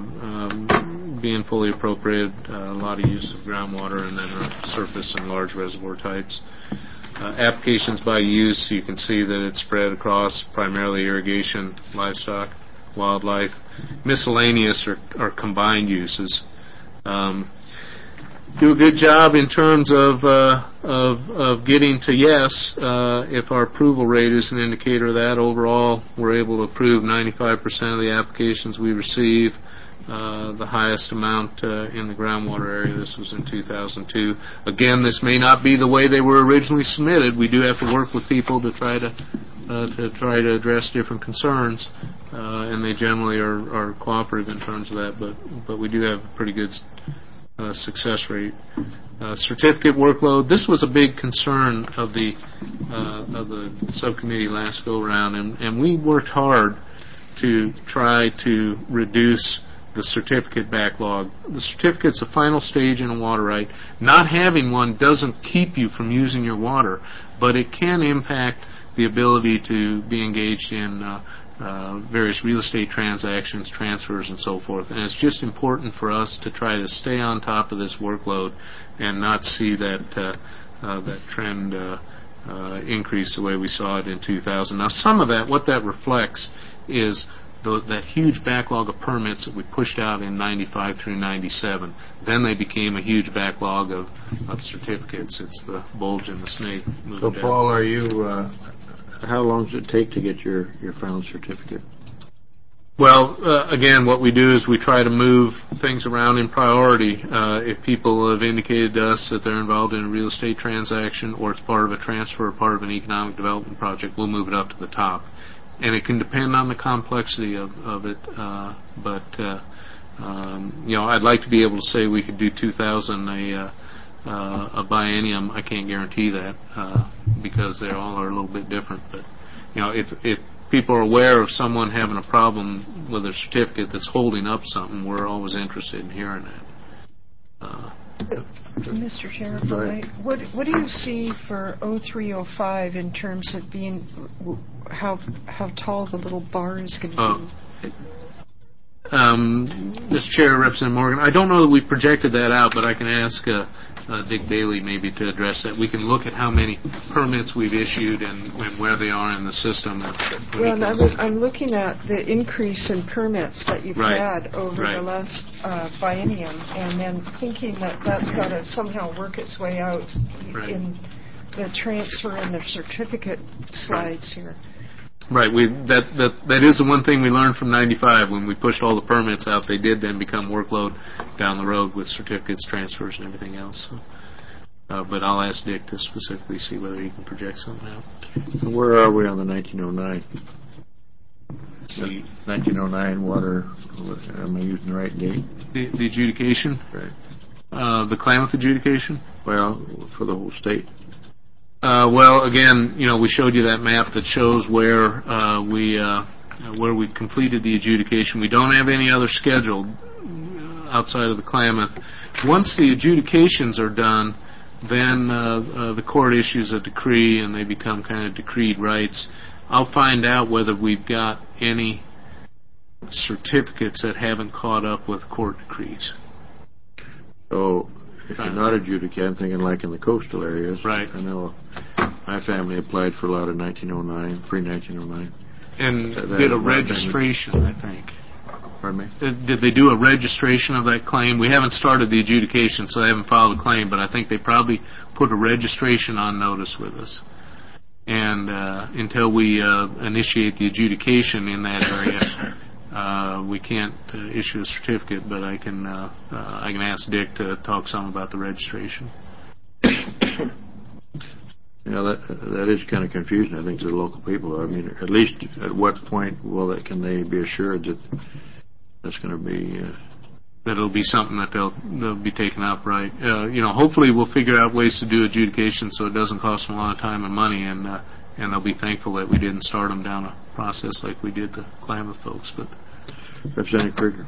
um, being fully appropriated, uh, a lot of use of groundwater, and then uh, surface and large reservoir types. Uh, applications by use, you can see that it's spread across primarily irrigation, livestock, wildlife. Miscellaneous are, are combined uses. Um, do a good job in terms of uh, of, of getting to yes. Uh, if our approval rate is an indicator of that, overall we're able to approve ninety-five percent of the applications we receive. Uh, the highest amount uh, in the groundwater area. This was in two thousand two. Again, this may not be the way they were originally submitted. We do have to work with people to try to uh, to try to address different concerns, uh, and they generally are, are cooperative in terms of that. But but we do have a pretty good uh, success rate. Uh, certificate workload. This was a big concern of the uh, of the subcommittee last go around, and, and we worked hard to try to reduce the certificate backlog. The certificate's the final stage in a water right. Not having one doesn't keep you from using your water, but it can impact the ability to be engaged in uh, uh, various real estate transactions, transfers, and so forth. And it's just important for us to try to stay on top of this workload and not see that uh, uh, that trend uh, uh, increase the way we saw it in two thousand. Now, some of that, what that reflects is The, that huge backlog of permits that we pushed out in ninety-five through ninety-seven. Then they became a huge backlog of, of certificates. It's the bulge in the snake. So, down. Paul, are you? Uh, how long does it take to get your, your final certificate? Well, uh, again, what we do is we try to move things around in priority. Uh, if people have indicated to us that they're involved in a real estate transaction or it's part of a transfer or part of an economic development project, we'll move it up to the top. And it can depend on the complexity of, of it, uh, but uh, um, you know, I'd like to be able to say we could do two thousand a, uh, uh, a biennium. I can't guarantee that uh, because they all are a little bit different. But you know, if if people are aware of someone having a problem with a certificate that's holding up something, we're always interested in hearing that. Uh, Mister Chair, what what do you see for oh three oh five in terms of being how how tall the little bar is going to uh, be? Um, Mister Chair, Representative Morgan, I don't know that we projected that out, but I can ask uh, uh, Dick Bailey maybe to address that. We can look at how many permits we've issued and, and where they are in the system. Well, and I'm, I'm looking at the increase in permits that you've right. had over right. the last uh, biennium, and then thinking that that's got to somehow work its way out right. in the transfer and the certificate slides right. here. Right. We that, that that is the one thing we learned from ninety-five. When we pushed all the permits out, they did then become workload down the road with certificates, transfers, and everything else. So, uh, but I'll ask Dick to specifically see whether he can project something out. Where are we on the nineteen oh nine? The nineteen oh nine water, am I using the right date? The, the adjudication? Right. Uh, the Klamath adjudication? Well, for the whole state. Uh, well, again, you know, we showed you that map that shows where uh, we uh, where we've completed the adjudication. We don't have any other scheduled outside of the Klamath. Once the adjudications are done, then uh, uh, the court issues a decree, and they become kind of decreed rights. I'll find out whether we've got any certificates that haven't caught up with court decrees. So if you're not adjudicated, I'm thinking like in the coastal areas. Right. I know my family applied for a lot in nineteen oh nine, pre nineteen oh nine. And That- did a that- registration, I think. Pardon me? Did did they do a registration of that claim? We haven't started the adjudication, so they haven't filed a claim, but I think they probably put a registration on notice with us. And uh, until we uh, initiate the adjudication in that area, uh, we can't uh, issue a certificate, but I can uh, uh, I can ask Dick to talk some about the registration. Yeah, that that is kind of confusing, I think, to the local people. I mean, at least at what point will that, can they be assured that that's going to be... Uh, that it'll be something that they'll they'll be taken up, right? Uh, you know, hopefully we'll figure out ways to do adjudication so it doesn't cost them a lot of time and money, and uh, and they'll be thankful that we didn't start them down a process like we did the Klamath folks. But Representative Krieger.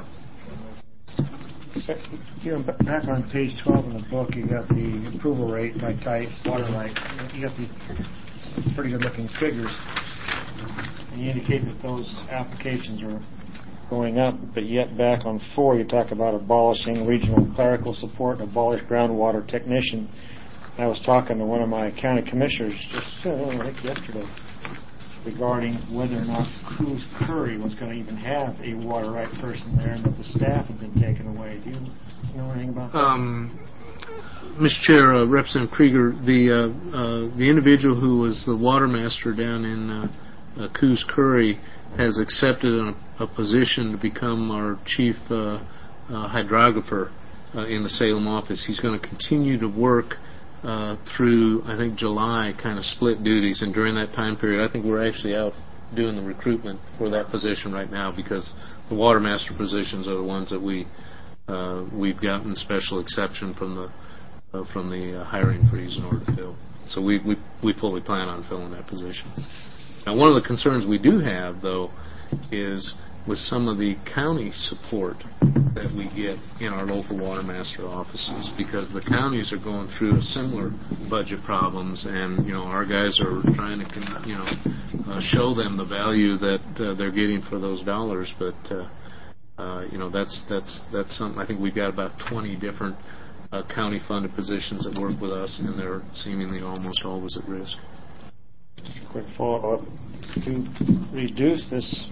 You know, back on page twelve in the book, you got the approval rate by type, water right. You got the pretty good-looking figures. And you indicate that those applications are going up, but yet back on four, you talk about abolishing regional clerical support and abolish groundwater technician. I was talking to one of my county commissioners just uh, I think yesterday regarding whether or not Coos Curry was going to even have a water right person there, and that the staff had been taken away. Do you know anything about that? Um, Mister Chair, uh, Representative Krieger, the uh, uh, the individual who was the water master down in uh, uh, Coos Curry has accepted a, a position to become our chief uh, uh, hydrographer uh, in the Salem office. He's going to continue to work uh, through, I think, July, kind of split duties, and during that time period, I think we're actually out doing the recruitment for that position right now, because the water master positions are the ones that we uh, we've gotten special exception from the uh, from the uh, hiring freeze in order to fill. So we, we we fully plan on filling that position. Now, one of the concerns we do have, though, is with some of the county support that we get in our local water master offices, because the counties are going through similar budget problems, and you know our guys are trying to you know uh, show them the value that uh, they're getting for those dollars. But uh, uh, you know that's that's that's something. I think we've got about twenty different uh, county-funded positions that work with us, and they're seemingly almost always at risk. Just a quick follow-up. To reduce this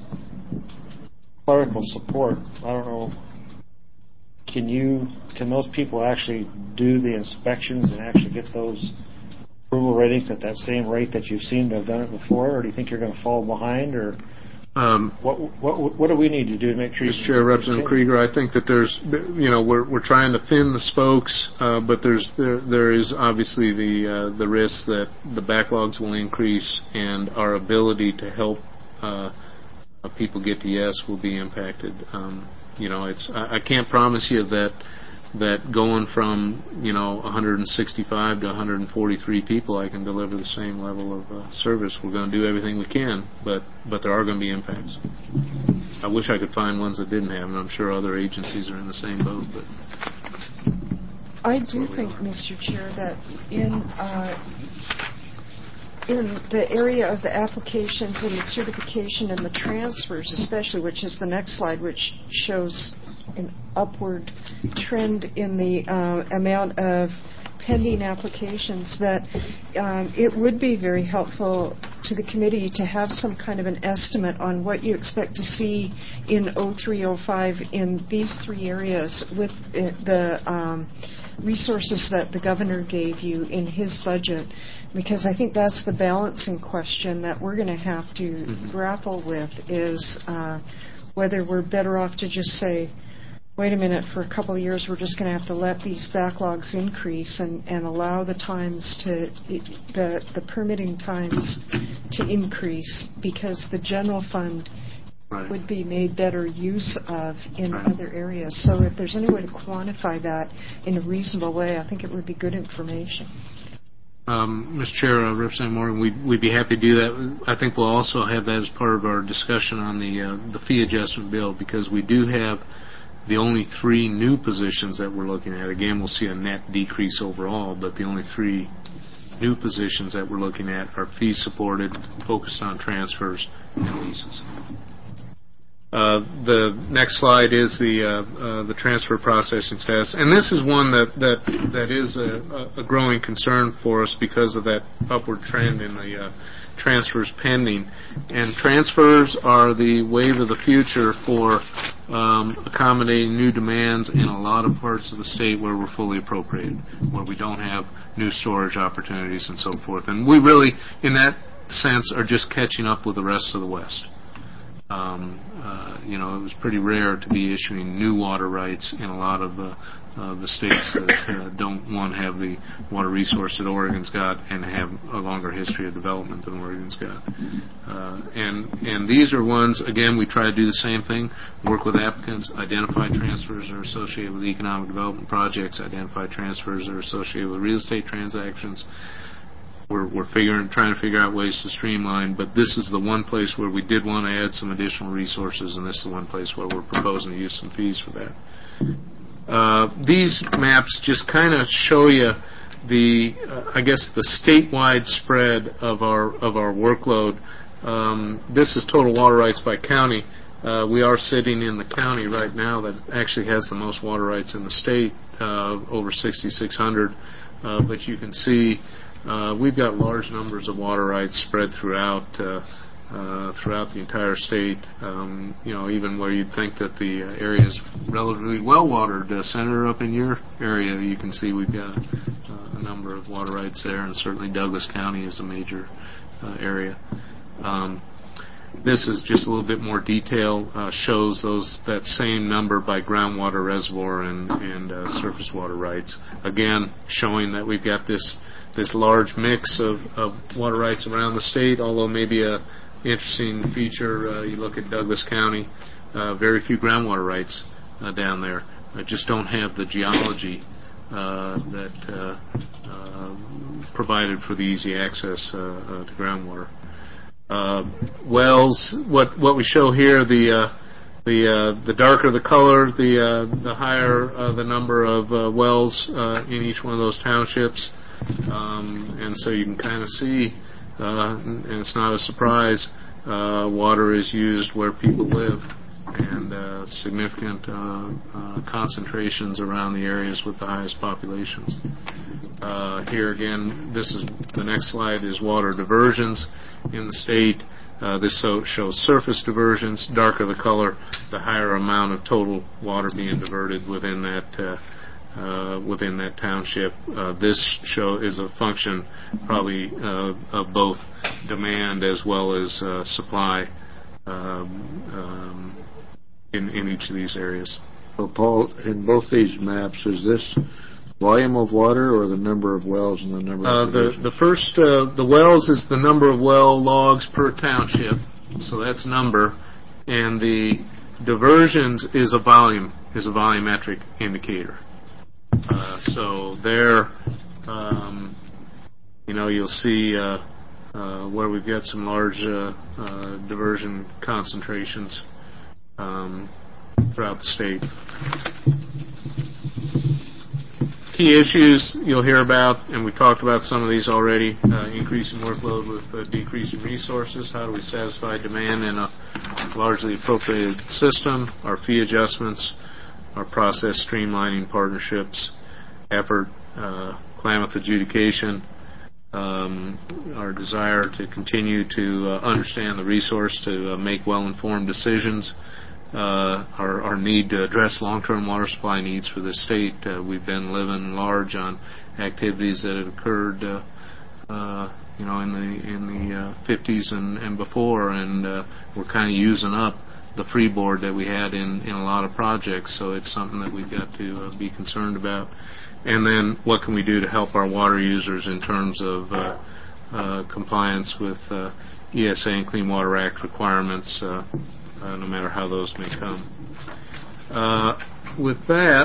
clerical support, I don't know, can you, can those people actually do the inspections and actually get those approval ratings at that same rate that you seem to have done it before, or do you think you're going to fall behind, or Um, what what what do we need to do to make sure? Mister Chair, Representative Krieger, I think that there's, you know, we're we're trying to thin the spokes, uh, but there's there there is obviously the uh, the risk that the backlogs will increase and our ability to help uh, people get to yes will be impacted. Um, you know, it's I, I can't promise you that that going from you know one hundred sixty-five to one hundred forty-three people, I can deliver the same level of uh, service. We're going to do everything we can, but but there are going to be impacts. I wish I could find ones that didn't have, and I'm sure other agencies are in the same boat. But I do think, Mister Chair, that in uh, in the area of the applications and the certification and the transfers, especially, which is the next slide, which shows an upward trend in the uh, amount of pending applications, that um, it would be very helpful to the committee to have some kind of an estimate on what you expect to see in oh three oh five in these three areas with the um, resources that the governor gave you in his budget, because I think that's the balancing question that we're going to have to mm-hmm. grapple with, is uh, whether we're better off to just say, wait a minute, for a couple of years we're just going to have to let these backlogs increase and, and allow the times to, the, the permitting times to increase, because the general fund right. would be made better use of in right. other areas. So if there's any way to quantify that in a reasonable way, I think it would be good information. Um, Mister Chair, uh, Representative Morgan, we'd, we'd be happy to do that. I think we'll also have that as part of our discussion on the uh, the fee adjustment bill, because we do have the only three new positions that we're looking at. Again, we'll see a net decrease overall, but the only three new positions that we're looking at are fee supported, focused on transfers, and leases. Uh, the next slide is the uh, uh, the transfer processing status, and this is one that that that is a, a growing concern for us because of that upward trend in the uh, transfers pending. And transfers are the wave of the future for um, accommodating new demands in a lot of parts of the state where we're fully appropriated, where we don't have new storage opportunities and so forth. And we really, in that sense, are just catching up with the rest of the West. Um, uh, you know, it was pretty rare to be issuing new water rights in a lot of the, uh, the states that uh, don't, one, have the water resource that Oregon's got and have a longer history of development than Oregon's got. Uh, and and these are ones, again, we try to do the same thing, work with applicants, identify transfers that are associated with economic development projects, identify transfers that are associated with real estate transactions. We're, we're figuring, trying to figure out ways to streamline, but this is the one place where we did want to add some additional resources, and this is the one place where we're proposing to use some fees for that. Uh, these maps just kind of show you the, uh, I guess, the statewide spread of our of our workload. Um, this is total water rights by county. Uh, we are sitting in the county right now that actually has the most water rights in the state, uh, over sixty-six hundred, uh, but you can see Uh, we've got large numbers of water rights spread throughout uh, uh, throughout the entire state. Um, you know, even where you'd think that the uh, area is relatively well watered, uh, Senator, up in your area, you can see we've got uh, a number of water rights there, and certainly Douglas County is a major uh, area. Um, This is just a little bit more detail, uh, shows those that same number by groundwater reservoir and, and uh, surface water rights. Again, showing that we've got this this large mix of, of water rights around the state, although maybe a interesting feature, uh, you look at Douglas County, uh, very few groundwater rights uh, down there. Uh, just don't have the geology uh, that uh, uh, provided for the easy access uh, uh, to groundwater. Uh, wells, what what we show here, the uh, the uh, the darker the color, the uh, the higher uh, the number of uh, wells uh, in each one of those townships, um, and so you can kind of see, uh, and it's not a surprise, uh, water is used where people live, and uh, significant uh, uh, concentrations around the areas with the highest populations. Uh, here again, this is the next slide is water diversions in the state. Uh, this so shows surface diversions. Darker the color, the higher amount of total water being diverted within that uh, uh, within that township. Uh, this show is a function probably uh, of both demand as well as uh, supply um, um, in in each of these areas. So, Paul, in both these maps, is this volume of water or the number of wells and the number uh, of the the first uh, the wells is the number of well logs per township, so that's number, and the diversions is a volume is a volumetric indicator. Uh, so there, um, you know, you'll see uh, uh, where we've got some large uh, uh, diversion concentrations um, throughout the state. Key issues you'll hear about, and we talked about some of these already, uh, increasing workload with uh, decreasing resources. How do we satisfy demand in a largely appropriated system? Our fee adjustments, our process streamlining partnerships, effort, uh, Klamath adjudication, um, our desire to continue to uh, understand the resource to uh, make well-informed decisions, Uh, our, our need to address long-term water supply needs for the state. Uh, we've been living large on activities that had occurred, uh, uh, you know, in the in the uh, fifties and, and before, and uh, we're kind of using up the freeboard that we had in, in a lot of projects. So it's something that we've got to uh, be concerned about. And then what can we do to help our water users in terms of uh, uh, compliance with uh, E S A and Clean Water Act requirements, uh, Uh, no matter how those may come. Uh, with that,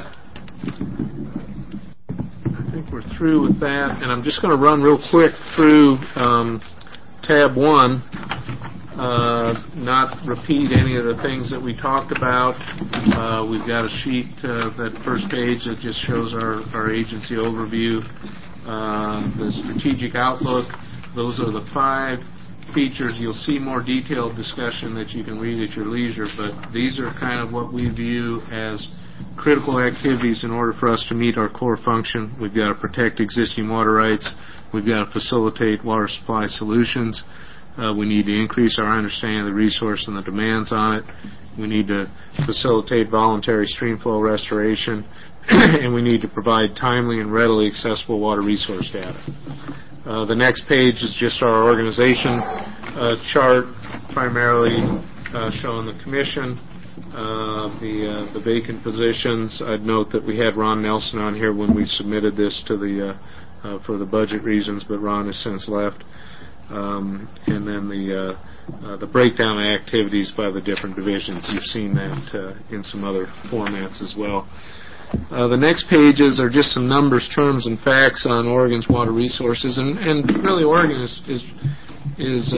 I think we're through with that, and I'm just going to run real quick through um, tab one, uh, not repeat any of the things that we talked about. Uh, we've got a sheet, uh, that first page that just shows our, our agency overview, uh, the strategic outlook. Those are the five features. You'll see more detailed discussion that you can read at your leisure, but these are kind of what we view as critical activities in order for us to meet our core function. We've got to protect existing water rights. We've got to facilitate water supply solutions. Uh, we need to increase our understanding of the resource and the demands on it. We need to facilitate voluntary stream flow restoration. And we need to provide timely and readily accessible water resource data. Uh, the next page is just our organization uh, chart, primarily uh, showing the commission, uh, the uh, the vacant positions. I'd note that we had Ron Nelson on here when we submitted this to the uh, uh, for the budget reasons, but Ron has since left. Um, and then the uh, uh, the breakdown of activities by the different divisions. You've seen that uh, in some other formats as well. Uh, the next pages are just some numbers, terms, and facts on Oregon's water resources, and, and really Oregon is is, is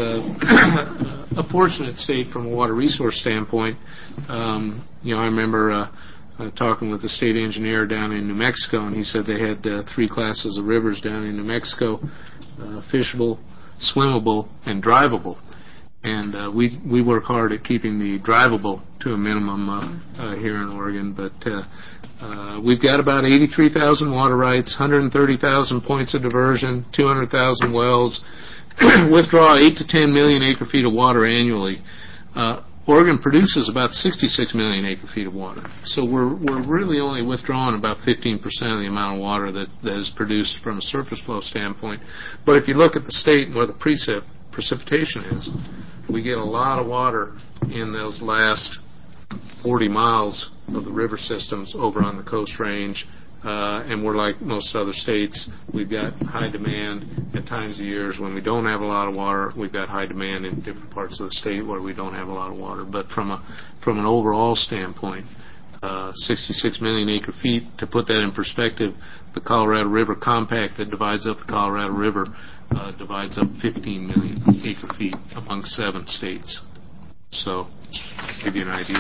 uh, a fortunate state from a water resource standpoint. Um, you know, I remember uh, uh, talking with the state engineer down in New Mexico, and he said they had uh, three classes of rivers down in New Mexico: uh, fishable, swimmable, and drivable. And uh, we we work hard at keeping the drivable to a minimum uh, uh, here in Oregon, but uh, uh, we've got about eighty-three thousand water rights, one hundred thirty thousand points of diversion, two hundred thousand wells, withdraw eight to ten million acre feet of water annually. Uh, Oregon produces about sixty-six million acre feet of water, so we're we're really only withdrawing about fifteen percent of the amount of water that, that is produced from a surface flow standpoint. But if you look at the state and where the precip, precipitation is, we get a lot of water in those last forty miles of the river systems over on the Coast Range, uh, and we're like most other states. We've got high demand at times of years when we don't have a lot of water. We've got high demand in different parts of the state where we don't have a lot of water. But from a from an overall standpoint, uh, sixty-six million acre feet. To put that in perspective, the Colorado River Compact that divides up the Colorado River uh, divides up fifteen million acre feet among seven states. So, give you an idea.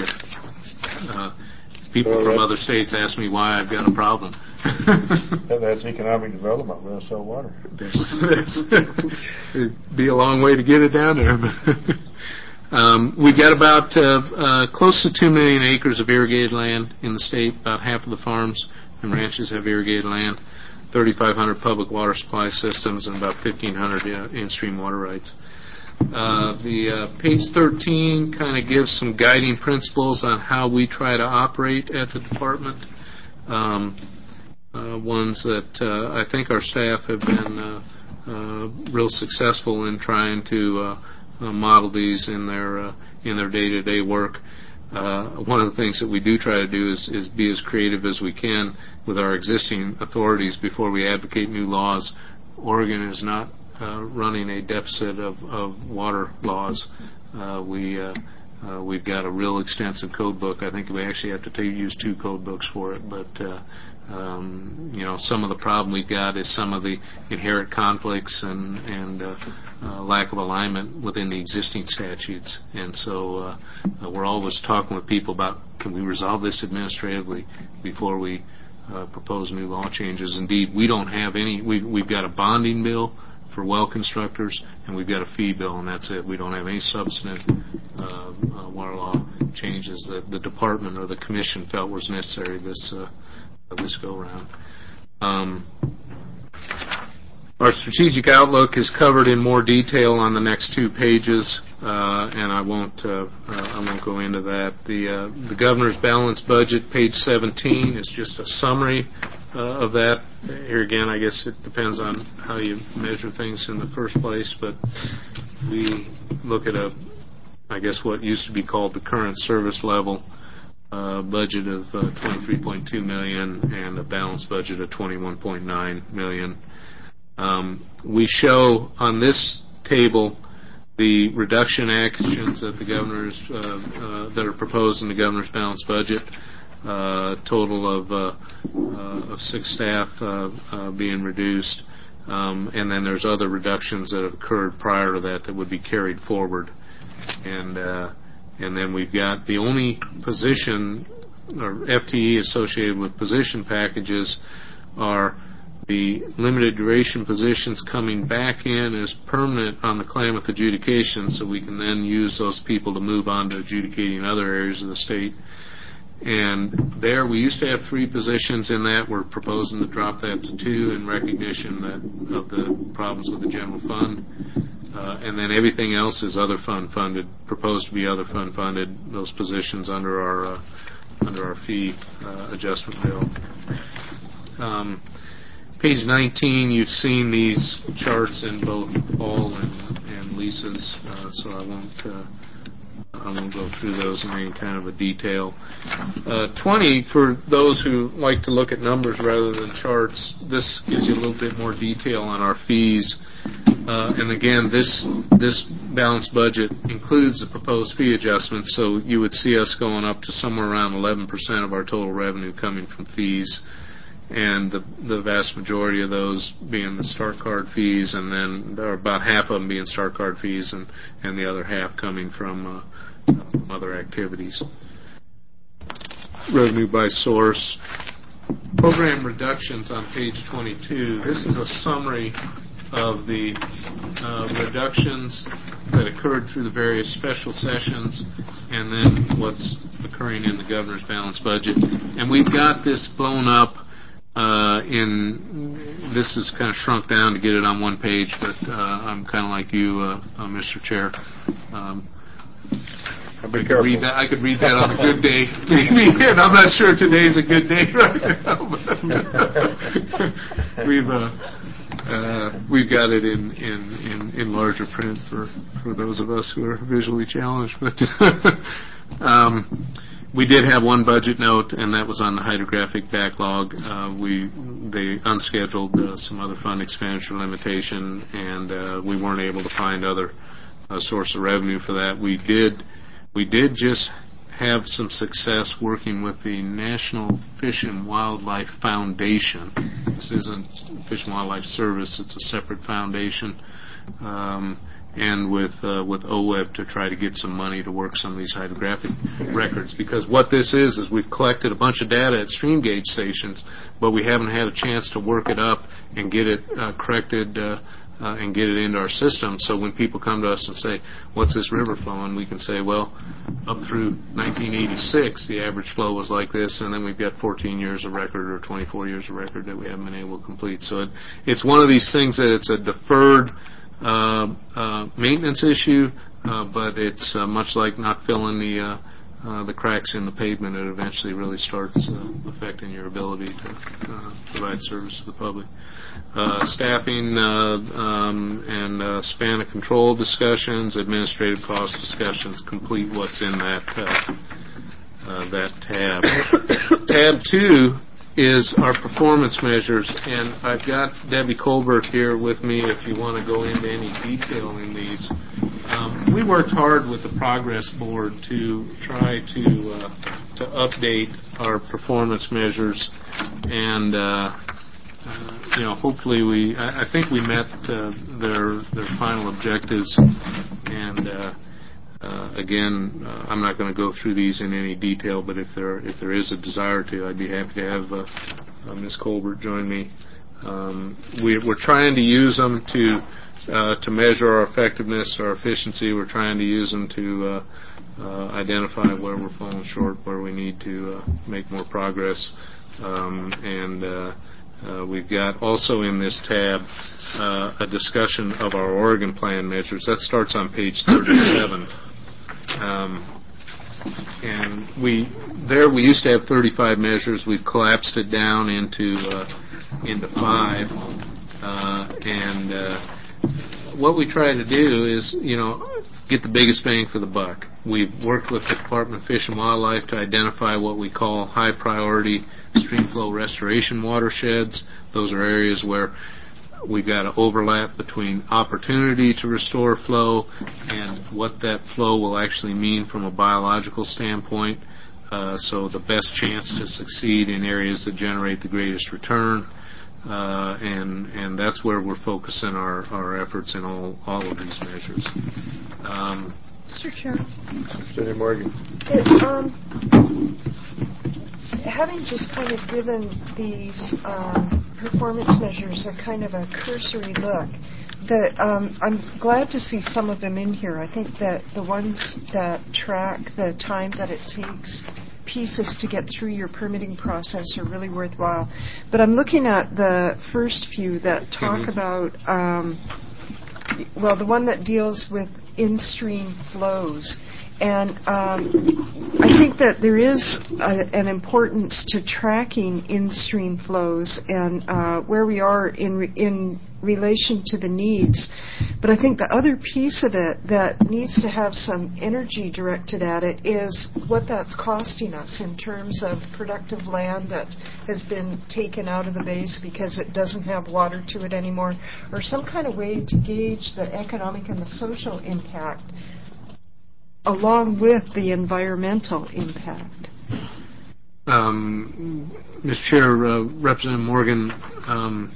Uh, people well, from other states ask me why I've got a problem. That's economic development. We'll sell water. That's, that's it'd be a long way to get it down there. um, we've got about uh, uh, close to two million acres of irrigated land in the state. About half of the farms and ranches have irrigated land. thirty-five hundred public water supply systems and about fifteen hundred uh, in-stream water rights. Uh, the uh, page thirteen kind of gives some guiding principles on how we try to operate at the department. Um, uh, ones that uh, I think our staff have been uh, uh, real successful in trying to uh, uh, model these in their uh, in their day-to-day work. Uh, one of the things that we do try to do is, is be as creative as we can with our existing authorities before we advocate new laws. Oregon is not uh, running a deficit of, of water laws. Uh, we uh, uh, we've got a real extensive code book. I think we actually have to take, use two code books for it. But uh, um, you know, some of the problem we've got is some of the inherent conflicts and and uh, uh, lack of alignment within the existing statutes. And so uh, uh, we're always talking with people about, can we resolve this administratively before we uh, propose new law changes. Indeed, we don't have any. We've, we've got a bonding bill for well constructors, and we've got a fee bill, and that's it. We don't have any substantive uh, uh, water law changes that the department or the commission felt was necessary this uh, this go around. Um, our strategic outlook is covered in more detail on the next two pages, uh, and I won't uh, uh, I won't go into that. The uh, the governor's balanced budget, page seventeen, is just a summary uh, of that. Here again, I guess it depends on how you measure things in the first place, but we look at a, I guess what used to be called the current service level uh, budget of uh, twenty-three point two million dollars and a balanced budget of twenty-one point nine million dollars. Um, we show on this table the reduction actions that the governor's uh, uh, that are proposed in the governor's balanced budget. Uh, total of uh, uh, of six staff uh, uh, being reduced, um, and then there's other reductions that have occurred prior to that that would be carried forward. And uh, and then we've got the only position or F T E associated with position packages are the limited duration positions coming back in as permanent on the Klamath adjudication, so we can then use those people to move on to adjudicating other areas of the state. And there, we used to have three positions in that. We're proposing to drop that to two in recognition that of the problems with the general fund. Uh, and then everything else is other fund funded, proposed to be other fund funded, those positions under our uh, under our fee uh, adjustment bill. Um, page nineteen, you've seen these charts in both Paul and, and Lisa's, uh, so I won't uh, I won't go through those in any kind of a detail. Uh, twenty, for those who like to look at numbers rather than charts, this gives you a little bit more detail on our fees. Uh, and again, this this balanced budget includes the proposed fee adjustments, so you would see us going up to somewhere around eleven percent of our total revenue coming from fees, and the, the vast majority of those being the Start Card fees, and then or about half of them being Start Card fees, and, and the other half coming from uh, other activities. Revenue by source. Program reductions on page twenty-two. This is a summary of the uh, reductions that occurred through the various special sessions and then what's occurring in the governor's balanced budget. And we've got this blown up uh, in, this is kind of shrunk down to get it on one page, but uh, I'm kind of like you, uh, uh, Mister Chair. Um, I could, read that, I could read that on a good day, maybe, and I'm not sure today's a good day right now. But we've uh, uh, we've got it in, in, in, in larger print for, for those of us who are visually challenged. But um, we did have one budget note, and that was on the hydrographic backlog. Uh, we they unscheduled uh, some other fund expenditure limitation, and uh, we weren't able to find other uh, source of revenue for that. We did. We did just have some success working with the National Fish and Wildlife Foundation. This isn't Fish and Wildlife Service, it's a separate foundation, um, and with uh, with O W E B to try to get some money to work some of these hydrographic records. Because what this is, is we've collected a bunch of data at stream gauge stations, but we haven't had a chance to work it up and get it uh, corrected uh, Uh, and get it into our system. So when people come to us and say, what's this river flowing, we can say, well, up through nineteen eighty-six, the average flow was like this, and then we've got fourteen years of record or twenty-four years of record that we haven't been able to complete. So it, it's one of these things that it's a deferred uh, uh, maintenance issue, uh, but it's uh, much like not filling the uh, uh, the cracks in the pavement. It eventually really starts uh, affecting your ability to uh, provide service to the public. Uh, staffing uh, um, and uh, span of control discussions, administrative cost discussions, complete what's in that uh, uh, that tab. Tab two is our performance measures, and I've got Debbie Colbert here with me if you want to go into any detail in these. Um, we worked hard with the Progress Board to try to uh, to update our performance measures, and uh, uh, you know, hopefully we. I, I think we met uh, their their final objectives, and. Uh, Uh, again, uh, I'm not going to go through these in any detail, but if there if there is a desire to, I'd be happy to have uh, uh, Miz Colbert join me. Um, we, we're trying to use them to uh, to measure our effectiveness, our efficiency. We're trying to use them to uh, uh, identify where we're falling short, where we need to uh, make more progress. Um, and uh, uh, we've got also in this tab uh, a discussion of our Oregon Plan measures. That starts on page thirty-seven. Um, and we there we used to have thirty-five measures. We've collapsed it down into uh, into five, uh, and uh, what we try to do is, you know, get the biggest bang for the buck. We've worked with the Department of Fish and Wildlife to identify what we call high priority stream flow restoration watersheds. Those are areas where we've got an overlap between opportunity to restore flow and what that flow will actually mean from a biological standpoint. Uh, so the best chance to succeed in areas that generate the greatest return. Uh, and and that's where we're focusing our, our efforts in all, all of these measures. Um, Mister Chair. Senator Morgan. It, um, having just kind of given these um, performance measures are kind of a cursory look. The, um, I'm glad to see some of them in here. I think that the ones that track the time that it takes pieces to get through your permitting process are really worthwhile. But I'm looking at the first few that talk mm-hmm. about, um, well, the one that deals with in-stream flows. And um, I think that there is a, an importance to tracking in-stream flows and uh, where we are in re- in relation to the needs. But I think the other piece of it that needs to have some energy directed at it is what that's costing us in terms of productive land that has been taken out of the base because it doesn't have water to it anymore, or some kind of way to gauge the economic and the social impact along with the environmental impact. Um, Mister Chair, uh, Representative Morgan, um,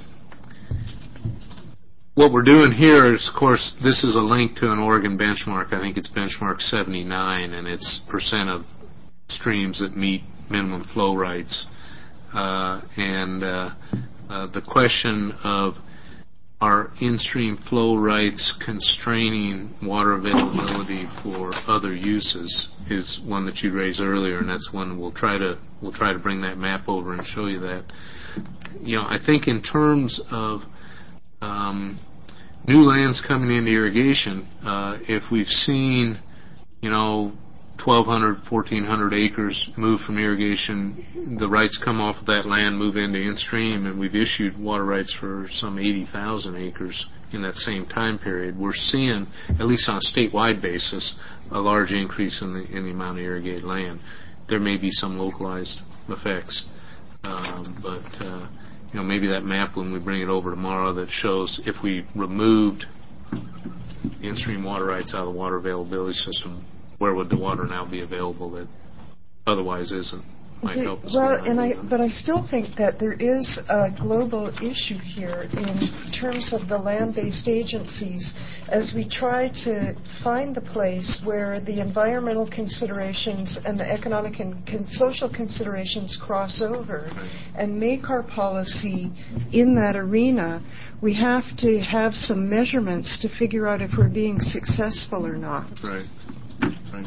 what we're doing here is, of course, this is a link to an Oregon benchmark. I think it's benchmark seventy-nine, and it's percent of streams that meet minimum flow rights. Uh, and uh, uh, the question of are in-stream flow rights constraining water availability for other uses is one that you raised earlier, and that's one we'll try to we'll try to bring that map over and show you that. You know, I think in terms of um, new lands coming into irrigation, uh, if we've seen, you know, twelve hundred, fourteen hundred acres move from irrigation, the rights come off of that land, move into in-stream, and we've issued water rights for some eighty thousand acres in that same time period. We're seeing, at least on a statewide basis, a large increase in the in the amount of irrigated land. There may be some localized effects, um, but uh, you know, maybe that map when we bring it over tomorrow that shows if we removed in-stream water rights out of the water availability system, where would the water now be available that otherwise isn't? Might okay, help us. Well, and I, but I still think that there is a global issue here in terms of the land-based agencies as we try to find the place where the environmental considerations and the economic and con- social considerations cross over right. and make our policy in that arena. We have to have some measurements to figure out if we're being successful or not. Right. Right.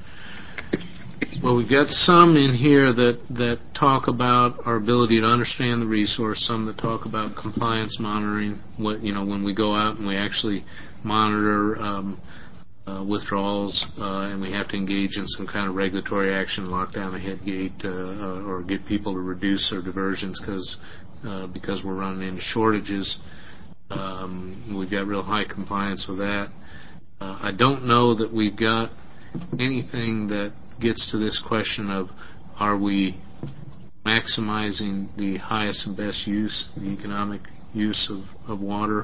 Well, we've got some in here that, that talk about our ability to understand the resource, some that talk about compliance monitoring, what, you know, when we go out and we actually monitor um, uh, withdrawals uh, and we have to engage in some kind of regulatory action, lock down a head gate uh, or get people to reduce their diversions because uh, because we're running into shortages. Um, we've got real high compliance with that. Uh, I don't know that we've got anything that gets to this question of are we maximizing the highest and best use, the economic use of, of water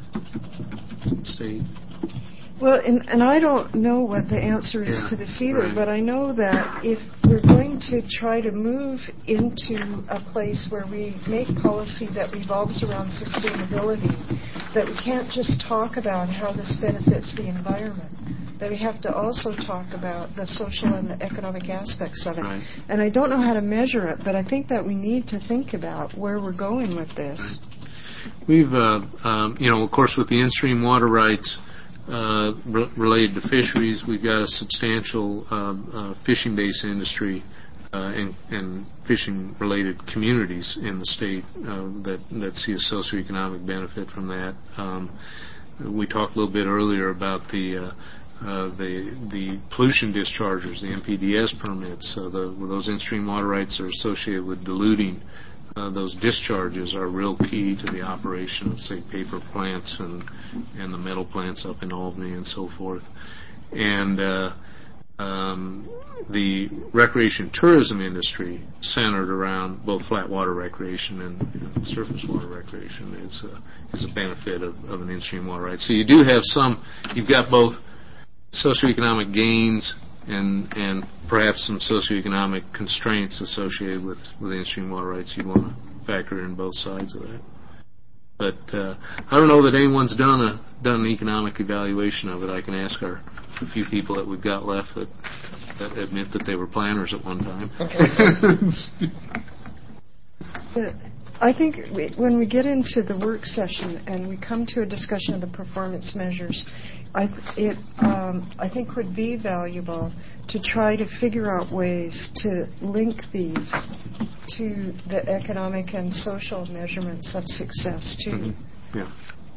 in the state? Well, and, and I don't know what the answer is yeah, to this either, right. but I know that if we're going to try to move into a place where we make policy that revolves around sustainability, that we can't just talk about how this benefits the environment, that we have to also talk about the social and the economic aspects of it. Right. And I don't know how to measure it, but I think that we need to think about where we're going with this. Right. We've, uh, um, you know, of course, with the in-stream water rights uh, re- related to fisheries, we've got a substantial uh, uh, fishing-based industry uh, and, and fishing-related communities in the state uh, that, that see a socioeconomic benefit from that. Um, we talked a little bit earlier about the uh, Uh, the the pollution dischargers, the M P D S permits, uh, the, those in-stream water rights are associated with diluting. Uh, those discharges are real key to the operation of, say, paper plants and and the metal plants up in Albany and so forth. And uh, um, the recreation tourism industry centered around both flat water recreation and, and surface water recreation is uh, is a benefit of, of an in-stream water right. So you do have some. You've got both socioeconomic gains and and perhaps some socioeconomic constraints associated with, with in-stream water rights. You want to factor in both sides of that. But uh, I don't know that anyone's done a done an economic evaluation of it. I can ask our a few people that we've got left that, that admit that they were planners at one time. The, I think we, when we get into the work session and we come to a discussion of the performance measures, I, it, um, I think would be valuable to try to figure out ways to link these to the economic and social measurements of success, too. Mm-hmm. Yeah.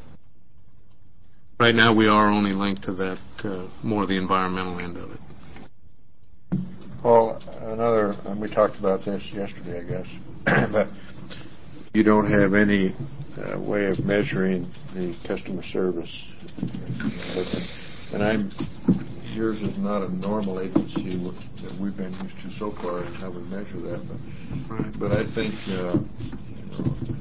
Right now, we are only linked to that, uh, more the environmental end of it. Well, another, and we talked about this yesterday, I guess, but you don't have any uh, way of measuring the customer service. And I'm, yours is not a normal agency that we've been used to so far in how we measure that. But, right. but I think, uh, you know,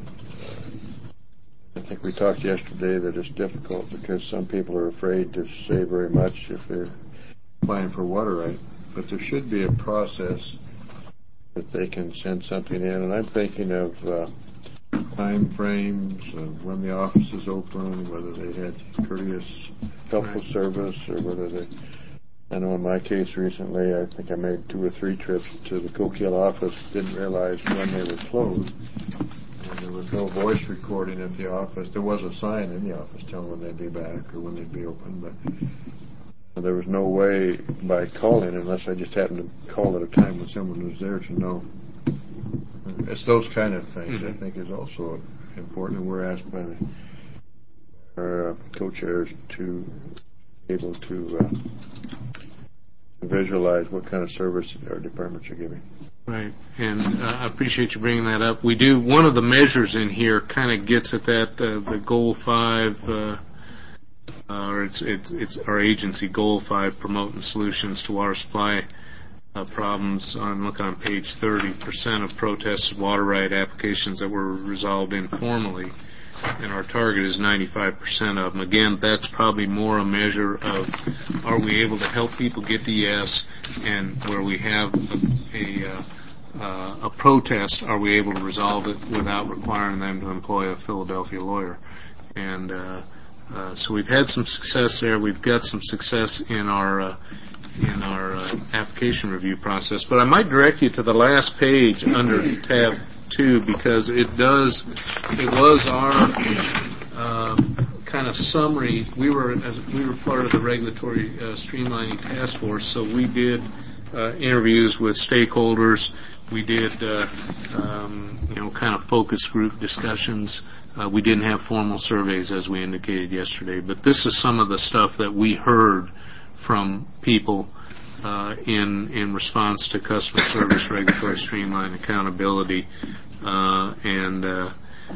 I think we talked yesterday that it's difficult because some people are afraid to say very much if they're applying for water right. But there should be a process that they can send something in. And I'm thinking of uh, time frames, of when the office is open, whether they had courteous, helpful right. service, or whether they... I know in my case recently, I think I made two or three trips to the Coquille office, didn't realize when they were closed. And there was no voice recording at the office. There was a sign in the office telling when they'd be back or when they'd be open, but there was no way by calling unless I just happened to call at a time when someone was there to know. It's those kind of things mm-hmm. I think is also important, and we're asked by the, our uh, co-chairs to be able to uh, visualize what kind of service our departments are giving. Right, and uh, I appreciate you bringing that up. We do, one of the measures in here kind of gets at that, uh, the goal five, uh, uh, or it's, it's, it's our agency goal five, promoting solutions to water supply uh, problems. I'm looking on page thirty percent of protested water right applications that were resolved informally, and our target is ninety-five percent of them. Again, that's probably more a measure of are we able to help people get to yes, and where we have a, a, uh, a protest, are we able to resolve it without requiring them to employ a Philadelphia lawyer? And uh, uh, so we've had some success there. We've got some success in our uh, in our uh, application review process. But I might direct you to the last page under tab two, because it does, it was our uh, kind of summary. We were as we were part of the regulatory uh, streamlining task force, so we did uh, interviews with stakeholders. We did uh, um, you know kind of focus group discussions. Uh, we didn't have formal surveys as we indicated yesterday, but this is some of the stuff that we heard from people Uh, in in response to customer service, regulatory streamline, accountability, uh, and uh,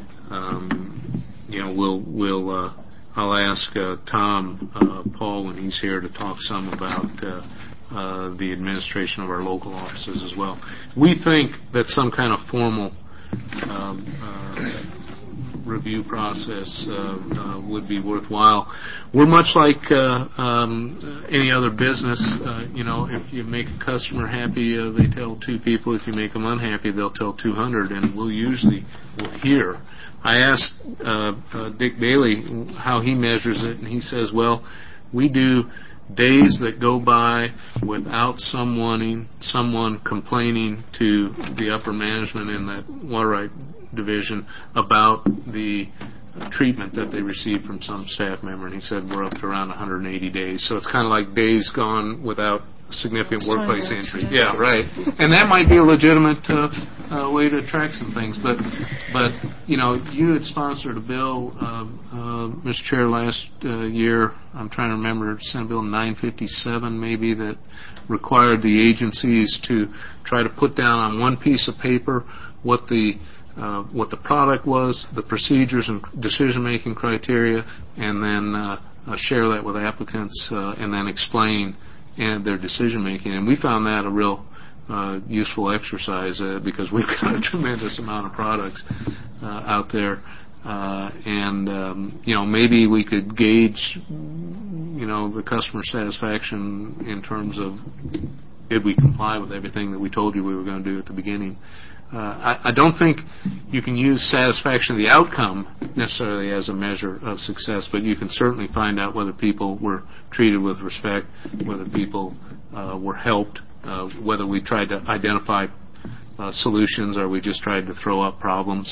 um, you know we'll we'll uh, I'll ask uh, Tom uh, Paul when he's here to talk some about uh, uh, the administration of our local offices as well. We think that some kind of formal um, uh, review process uh, uh, would be worthwhile. We're much like uh, um, any other business. Uh, you know, if you make a customer happy, uh, they tell two people. If you make them unhappy, they'll tell two hundred, and we'll usually we'll hear. I asked uh, uh, Dick Bailey how he measures it, and he says, well, we do days that go by without someone someone complaining to the upper management in that water right division about the treatment that they receive from some staff member, and he said we're up to around one hundred eighty days. So it's kind of like days gone without significant That's workplace injury. Yeah, right. And that might be a legitimate uh, uh, way to track some things. But, but you know, you had sponsored a bill, uh, uh, Mister Chair, last uh, year. I'm trying to remember, Senate Bill nine fifty-seven maybe, that required the agencies to try to put down on one piece of paper what the Uh, what the product was, the procedures and decision-making criteria, and then uh, uh, share that with applicants, uh, and then explain and their decision-making. And we found that a real uh, useful exercise uh, because we've got a tremendous amount of products uh, out there. Uh, and, um, you know, maybe we could gauge, you know, the customer satisfaction in terms of did we comply with everything that we told you we were going to do at the beginning. Uh, I, I don't think you can use satisfaction of the outcome necessarily as a measure of success, but you can certainly find out whether people were treated with respect, whether people uh, were helped, uh, whether we tried to identify uh, solutions or we just tried to throw up problems.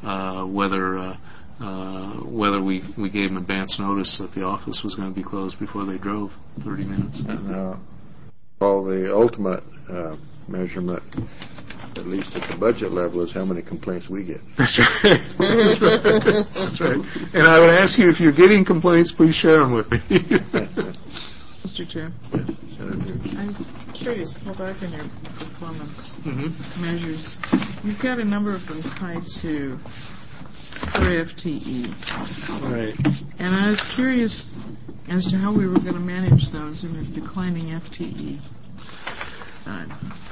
uh, whether uh, uh, whether we, we gave them advance notice that the office was going to be closed before they drove thirty minutes. And uh, all the ultimate uh, measurement, at least at the budget level, is how many complaints we get. That's right. That's right. That's right. And I would ask you, if you're getting complaints, please share them with me. Mister Chair, Yes, Senator Dukes. I was curious, pull back on your performance Mm-hmm. measures. You've got a number of them tied to per F T E. Right. And I was curious as to how we were going to manage those in a declining F T E time.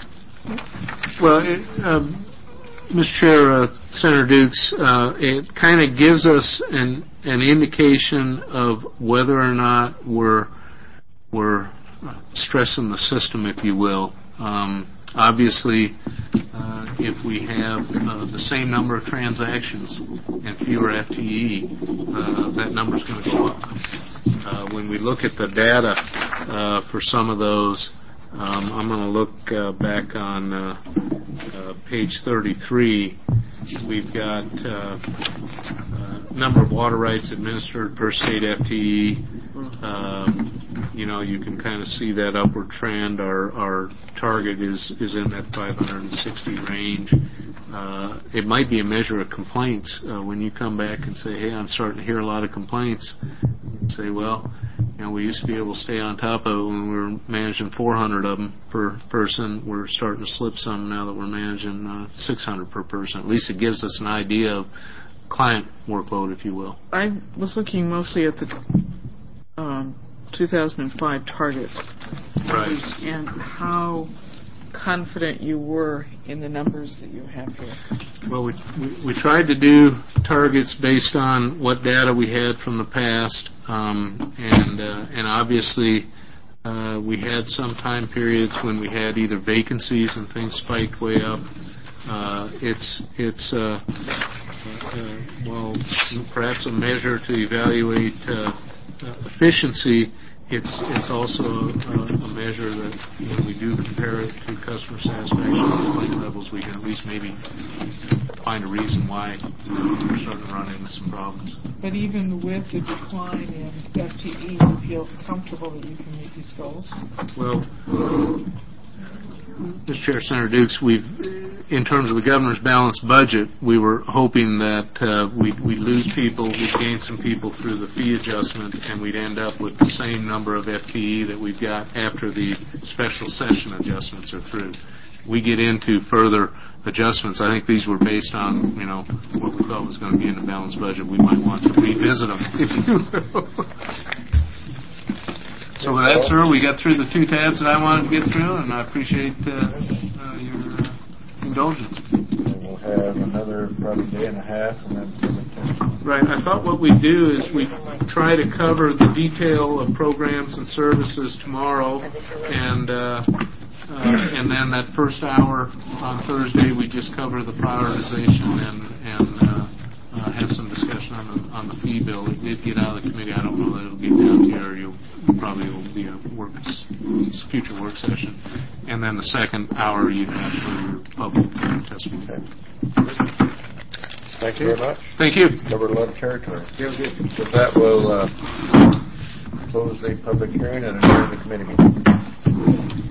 Well, it, um, Mister Chair, uh, Senator Dukes, uh, it kind of gives us an an indication of whether or not we're we're stressing the system, if you will. Um, obviously, uh, if we have uh, the same number of transactions and fewer F T E, uh, that number's going to go up. Uh, when we look at the data uh, for some of those, um, I'm going to look uh, back on uh, uh, page thirty-three. We've got uh, uh, number of water rights administered per state F T E. Um, you know, you can kind of see that upward trend. Our our target is, is in that five hundred sixty range. Uh, it might be a measure of complaints. Uh, when you come back and say, hey, I'm starting to hear a lot of complaints, you say, well, you know, we used to be able to stay on top of it when we were managing four hundred of them per person. We're starting to slip some now that we're managing uh, six hundred per person. At least it gives us an idea of client workload, if you will. I was looking mostly at the um, two thousand five target numbers and how confident you were in the numbers that you have here. Well, we, we, we tried to do targets based on what data we had from the past, um, and uh, and obviously uh, we had some time periods when we had either vacancies and things spiked way up. Uh, it's it's uh, uh, well, perhaps a measure to evaluate uh, uh, efficiency. It's it's also a, a measure that when we do compare it to customer satisfaction and complaint levels, we can at least maybe find a reason why we're starting to run into some problems. But even with the decline in F T E, you feel comfortable that you can meet these goals? Well, Mister Chair, Senator Dukes, we've, in terms of the governor's balanced budget, we were hoping that uh, we'd, we'd lose people, we'd gain some people through the fee adjustment, and we'd end up with the same number of F T E that we've got after the special session adjustments are through. We get into further adjustments. I think these were based on, you know, what we thought was going to be in the balanced budget. We might want to revisit them, if you will. So with that, sir, we got through the two tabs that I wanted to get through, and I appreciate uh, uh, your uh, indulgence. And we'll have another probably day and a half, and then public testimony. Right. I thought what we do is we try to cover the detail of programs and services tomorrow, and uh, uh, and then that first hour on Thursday we just cover the prioritization and and uh, uh, have some discussion on the on the fee bill. It did get out of the committee. I don't know that it'll get down to you, or you'll probably will be a work future work session. And then the second hour you have for your public testimony. Okay. Thank you very much. Thank you. Covered a lot of territory. With that, we'll uh, close the public hearing and adjourn the committee meeting.